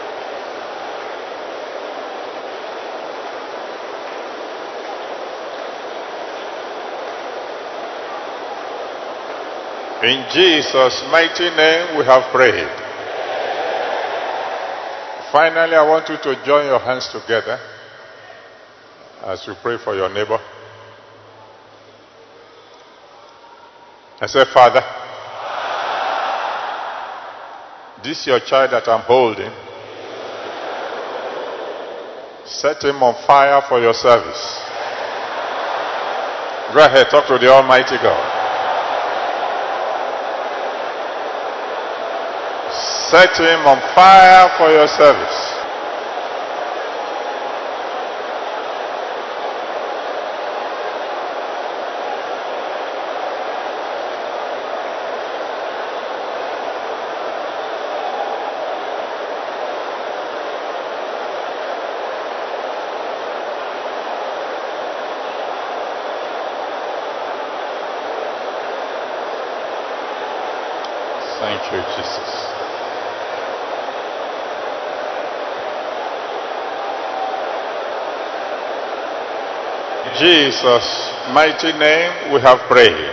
In Jesus' mighty name we have prayed. Finally, I want you to join your hands together as you pray for your neighbor. I say, Father, this is your child that I'm holding. Set him on fire for your service. Go ahead, talk to the Almighty God. Set him on fire for your service. Thank you, Jesus. In Jesus' mighty name we have prayed.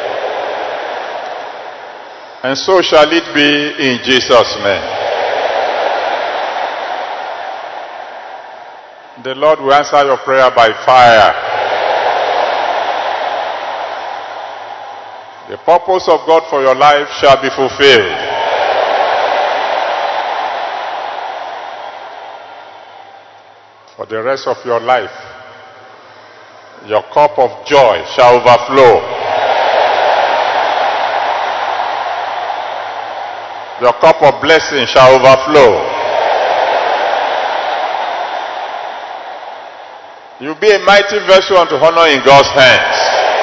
And so shall it be in Jesus' name. The Lord will answer your prayer by fire. The purpose of God for your life shall be fulfilled. For the rest of your life, your cup of joy shall overflow. Your cup of blessing shall overflow. You'll be a mighty vessel unto honor in God's hands.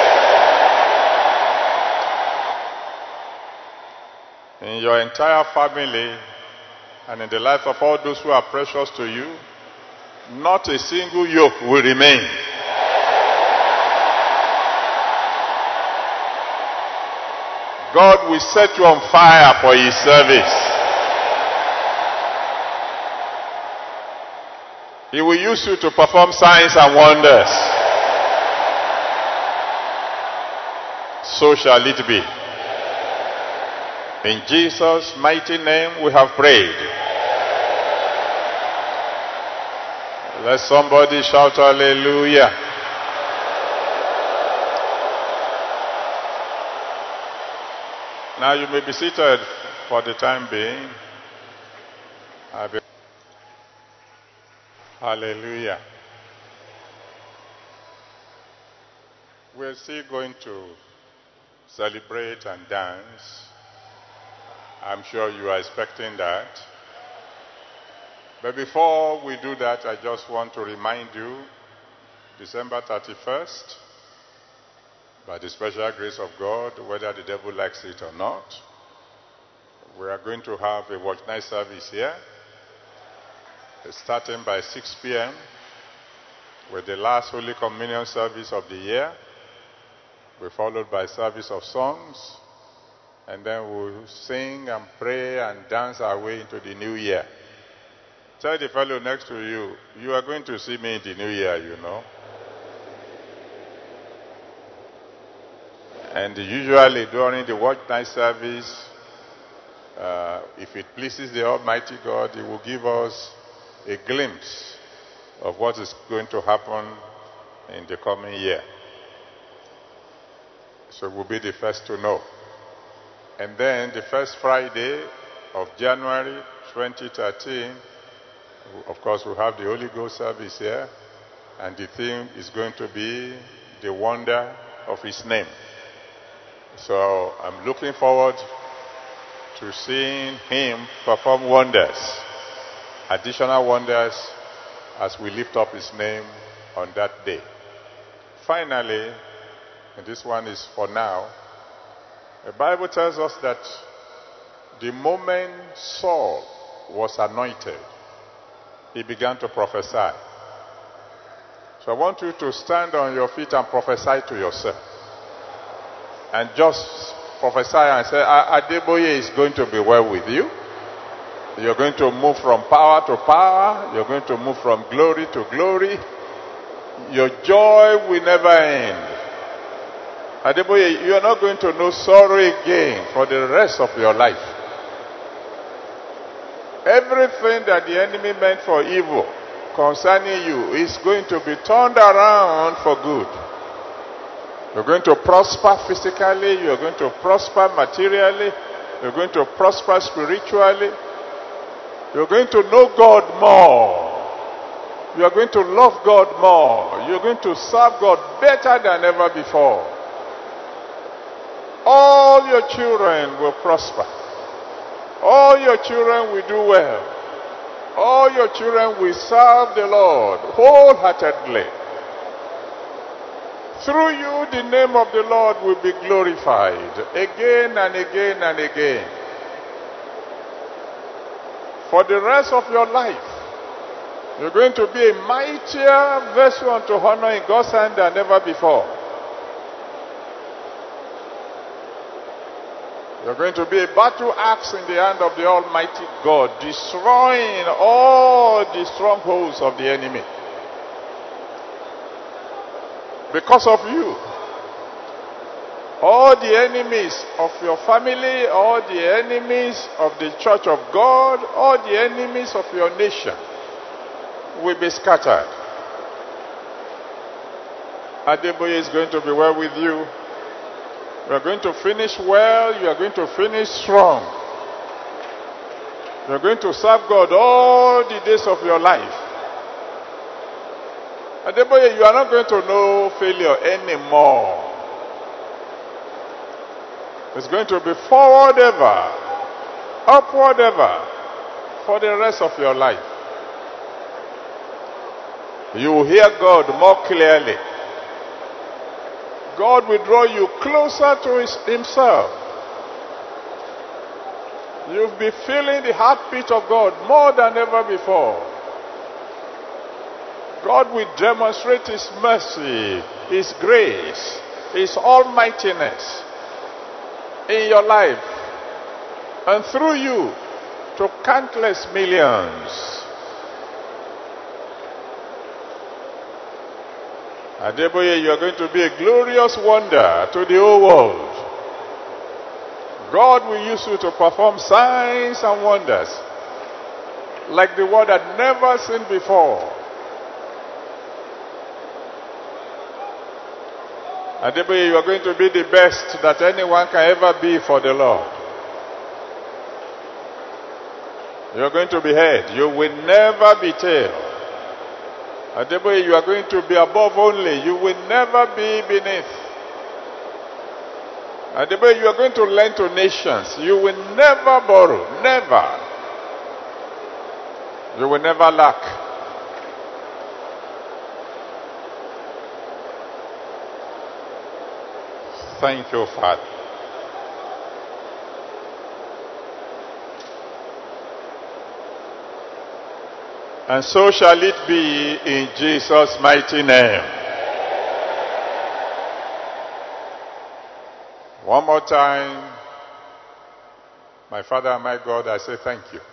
In your entire family and in the life of all those who are precious to you, not a single yoke will remain. God will set you on fire for his service. He will use you to perform signs and wonders. So shall it be. In Jesus' mighty name we have prayed. Let somebody shout hallelujah. Now you may be seated for the time being. Be... Hallelujah. We're still going to celebrate and dance. I'm sure you are expecting that. But before we do that, I just want to remind you, December thirty-first, by the special grace of God, whether the devil likes it or not, we are going to have a watch night service here, starting by six p.m. with the last Holy Communion service of the year, be followed by service of songs, and then we'll sing and pray and dance our way into the new year. Tell the fellow next to you, you are going to see me in the new year, you know. And usually during the watch night service, uh, if it pleases the Almighty God, He will give us a glimpse of what is going to happen in the coming year. So we'll be the first to know. And then the first Friday of January twenty thirteen, of course, we'll have the Holy Ghost service here. And the theme is going to be the wonder of His name. So I'm looking forward to seeing him perform wonders, additional wonders, as we lift up his name on that day. Finally, and this one is for now, the Bible tells us that the moment Saul was anointed, he began to prophesy. So I want you to stand on your feet and prophesy to yourself. And just prophesy and say, Adeboye is going to be well with you. You're going to move from power to power. You're going to move from glory to glory. Your joy will never end. Adeboye, you are not going to know sorrow again for the rest of your life. Everything that the enemy meant for evil concerning you is going to be turned around for good. You're going to prosper physically. You're going to prosper materially. You're going to prosper spiritually. You're going to know God more. You're going to love God more. You're going to serve God better than ever before. All your children will prosper. All your children will do well. All your children will serve the Lord wholeheartedly. Through you, the name of the Lord will be glorified again and again and again. For the rest of your life, you're going to be a mightier vessel unto honor in God's hand than ever before. You're going to be a battle axe in the hand of the Almighty God, destroying all the strongholds of the enemy. Because of you, all the enemies of your family, all the enemies of the church of God, all the enemies of your nation will be scattered. Adeboye is going to be well with you. You are going to finish well. You are going to finish strong. You are going to serve God all the days of your life. Adeboye, you are not going to know failure anymore. It's going to be forward ever, upward ever, for the rest of your life. You will hear God more clearly. God will draw you closer to his, himself. You'll be feeling the heartbeat of God more than ever before. God will demonstrate his mercy, his grace, his almightiness in your life and through you to countless millions. Adeboye, you are going to be a glorious wonder to the whole world. God will use you to perform signs and wonders like the world had never seen before. Adeboye, you are going to be the best that anyone can ever be for the Lord. You are going to be head. You will never be tail. Adeboye, you are going to be above only. You will never be beneath. Adeboye, you are going to lend to nations. You will never borrow. Never. You will never lack. Thank you, Father. And so shall it be in Jesus' mighty name. One more time, my Father and my God, I say thank you.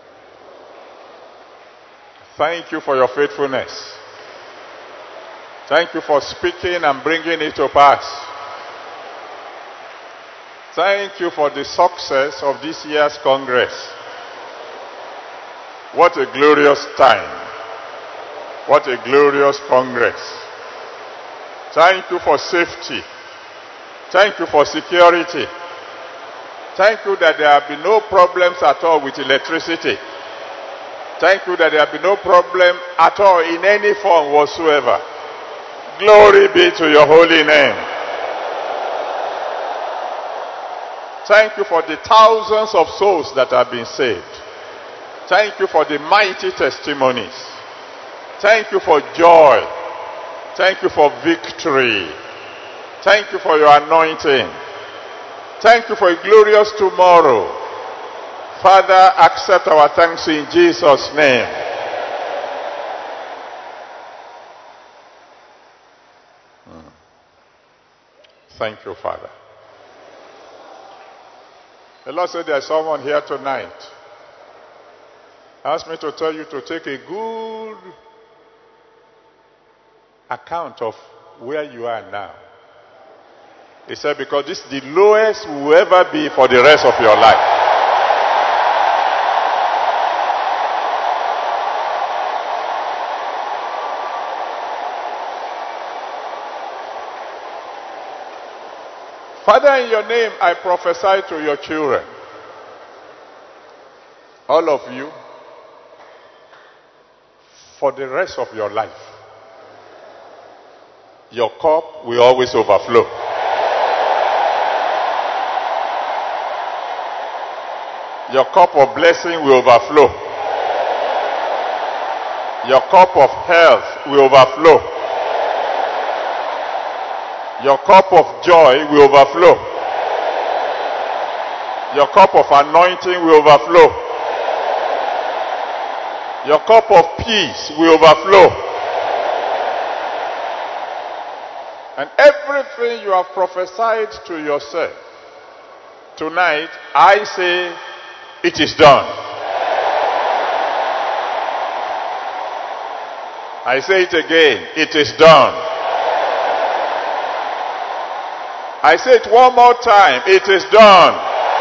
Thank you for your faithfulness. Thank you for speaking and bringing it to pass. Thank you for the success of this year's Congress. What a glorious time. What a glorious Congress. Thank you for safety. Thank you for security. Thank you that there have been no problems at all with electricity. Thank you that there have been no problem at all in any form whatsoever. Glory be to your holy name. Thank you for the thousands of souls that have been saved. Thank you for the mighty testimonies. Thank you for joy. Thank you for victory. Thank you for your anointing. Thank you for a glorious tomorrow. Father, accept our thanks in Jesus' name. Hmm. Thank you, Father. The Lord said there's someone here tonight. Asked me to tell you to take a good account of where you are now. He said, because this is the lowest you will ever be for the rest of your life. Father, in your name, I prophesy to your children. All of you, for the rest of your life, your cup will always overflow. Your cup of blessing will overflow. Your cup of health will overflow. Your cup of joy will overflow. Your cup of anointing will overflow. Your cup of peace will overflow. And everything you have prophesied to yourself, tonight, I say, it is done. I say it again, it is done. I say it one more time, it is done.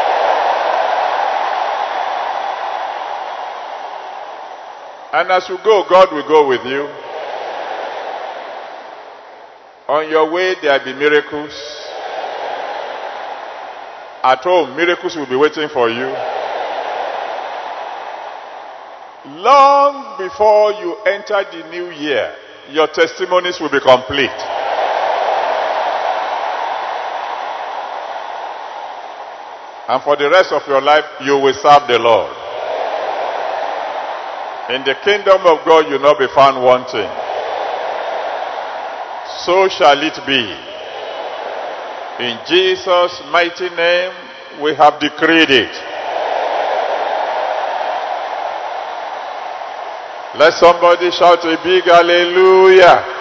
And as you go, God will go with you. On your way, there will be miracles. At home, miracles will be waiting for you. Long before you enter the new year, your testimonies will be complete. And for the rest of your life, you will serve the Lord. In the kingdom of God, you will not be found wanting. So shall it be. In Jesus' mighty name, we have decreed it. Let somebody shout a big hallelujah.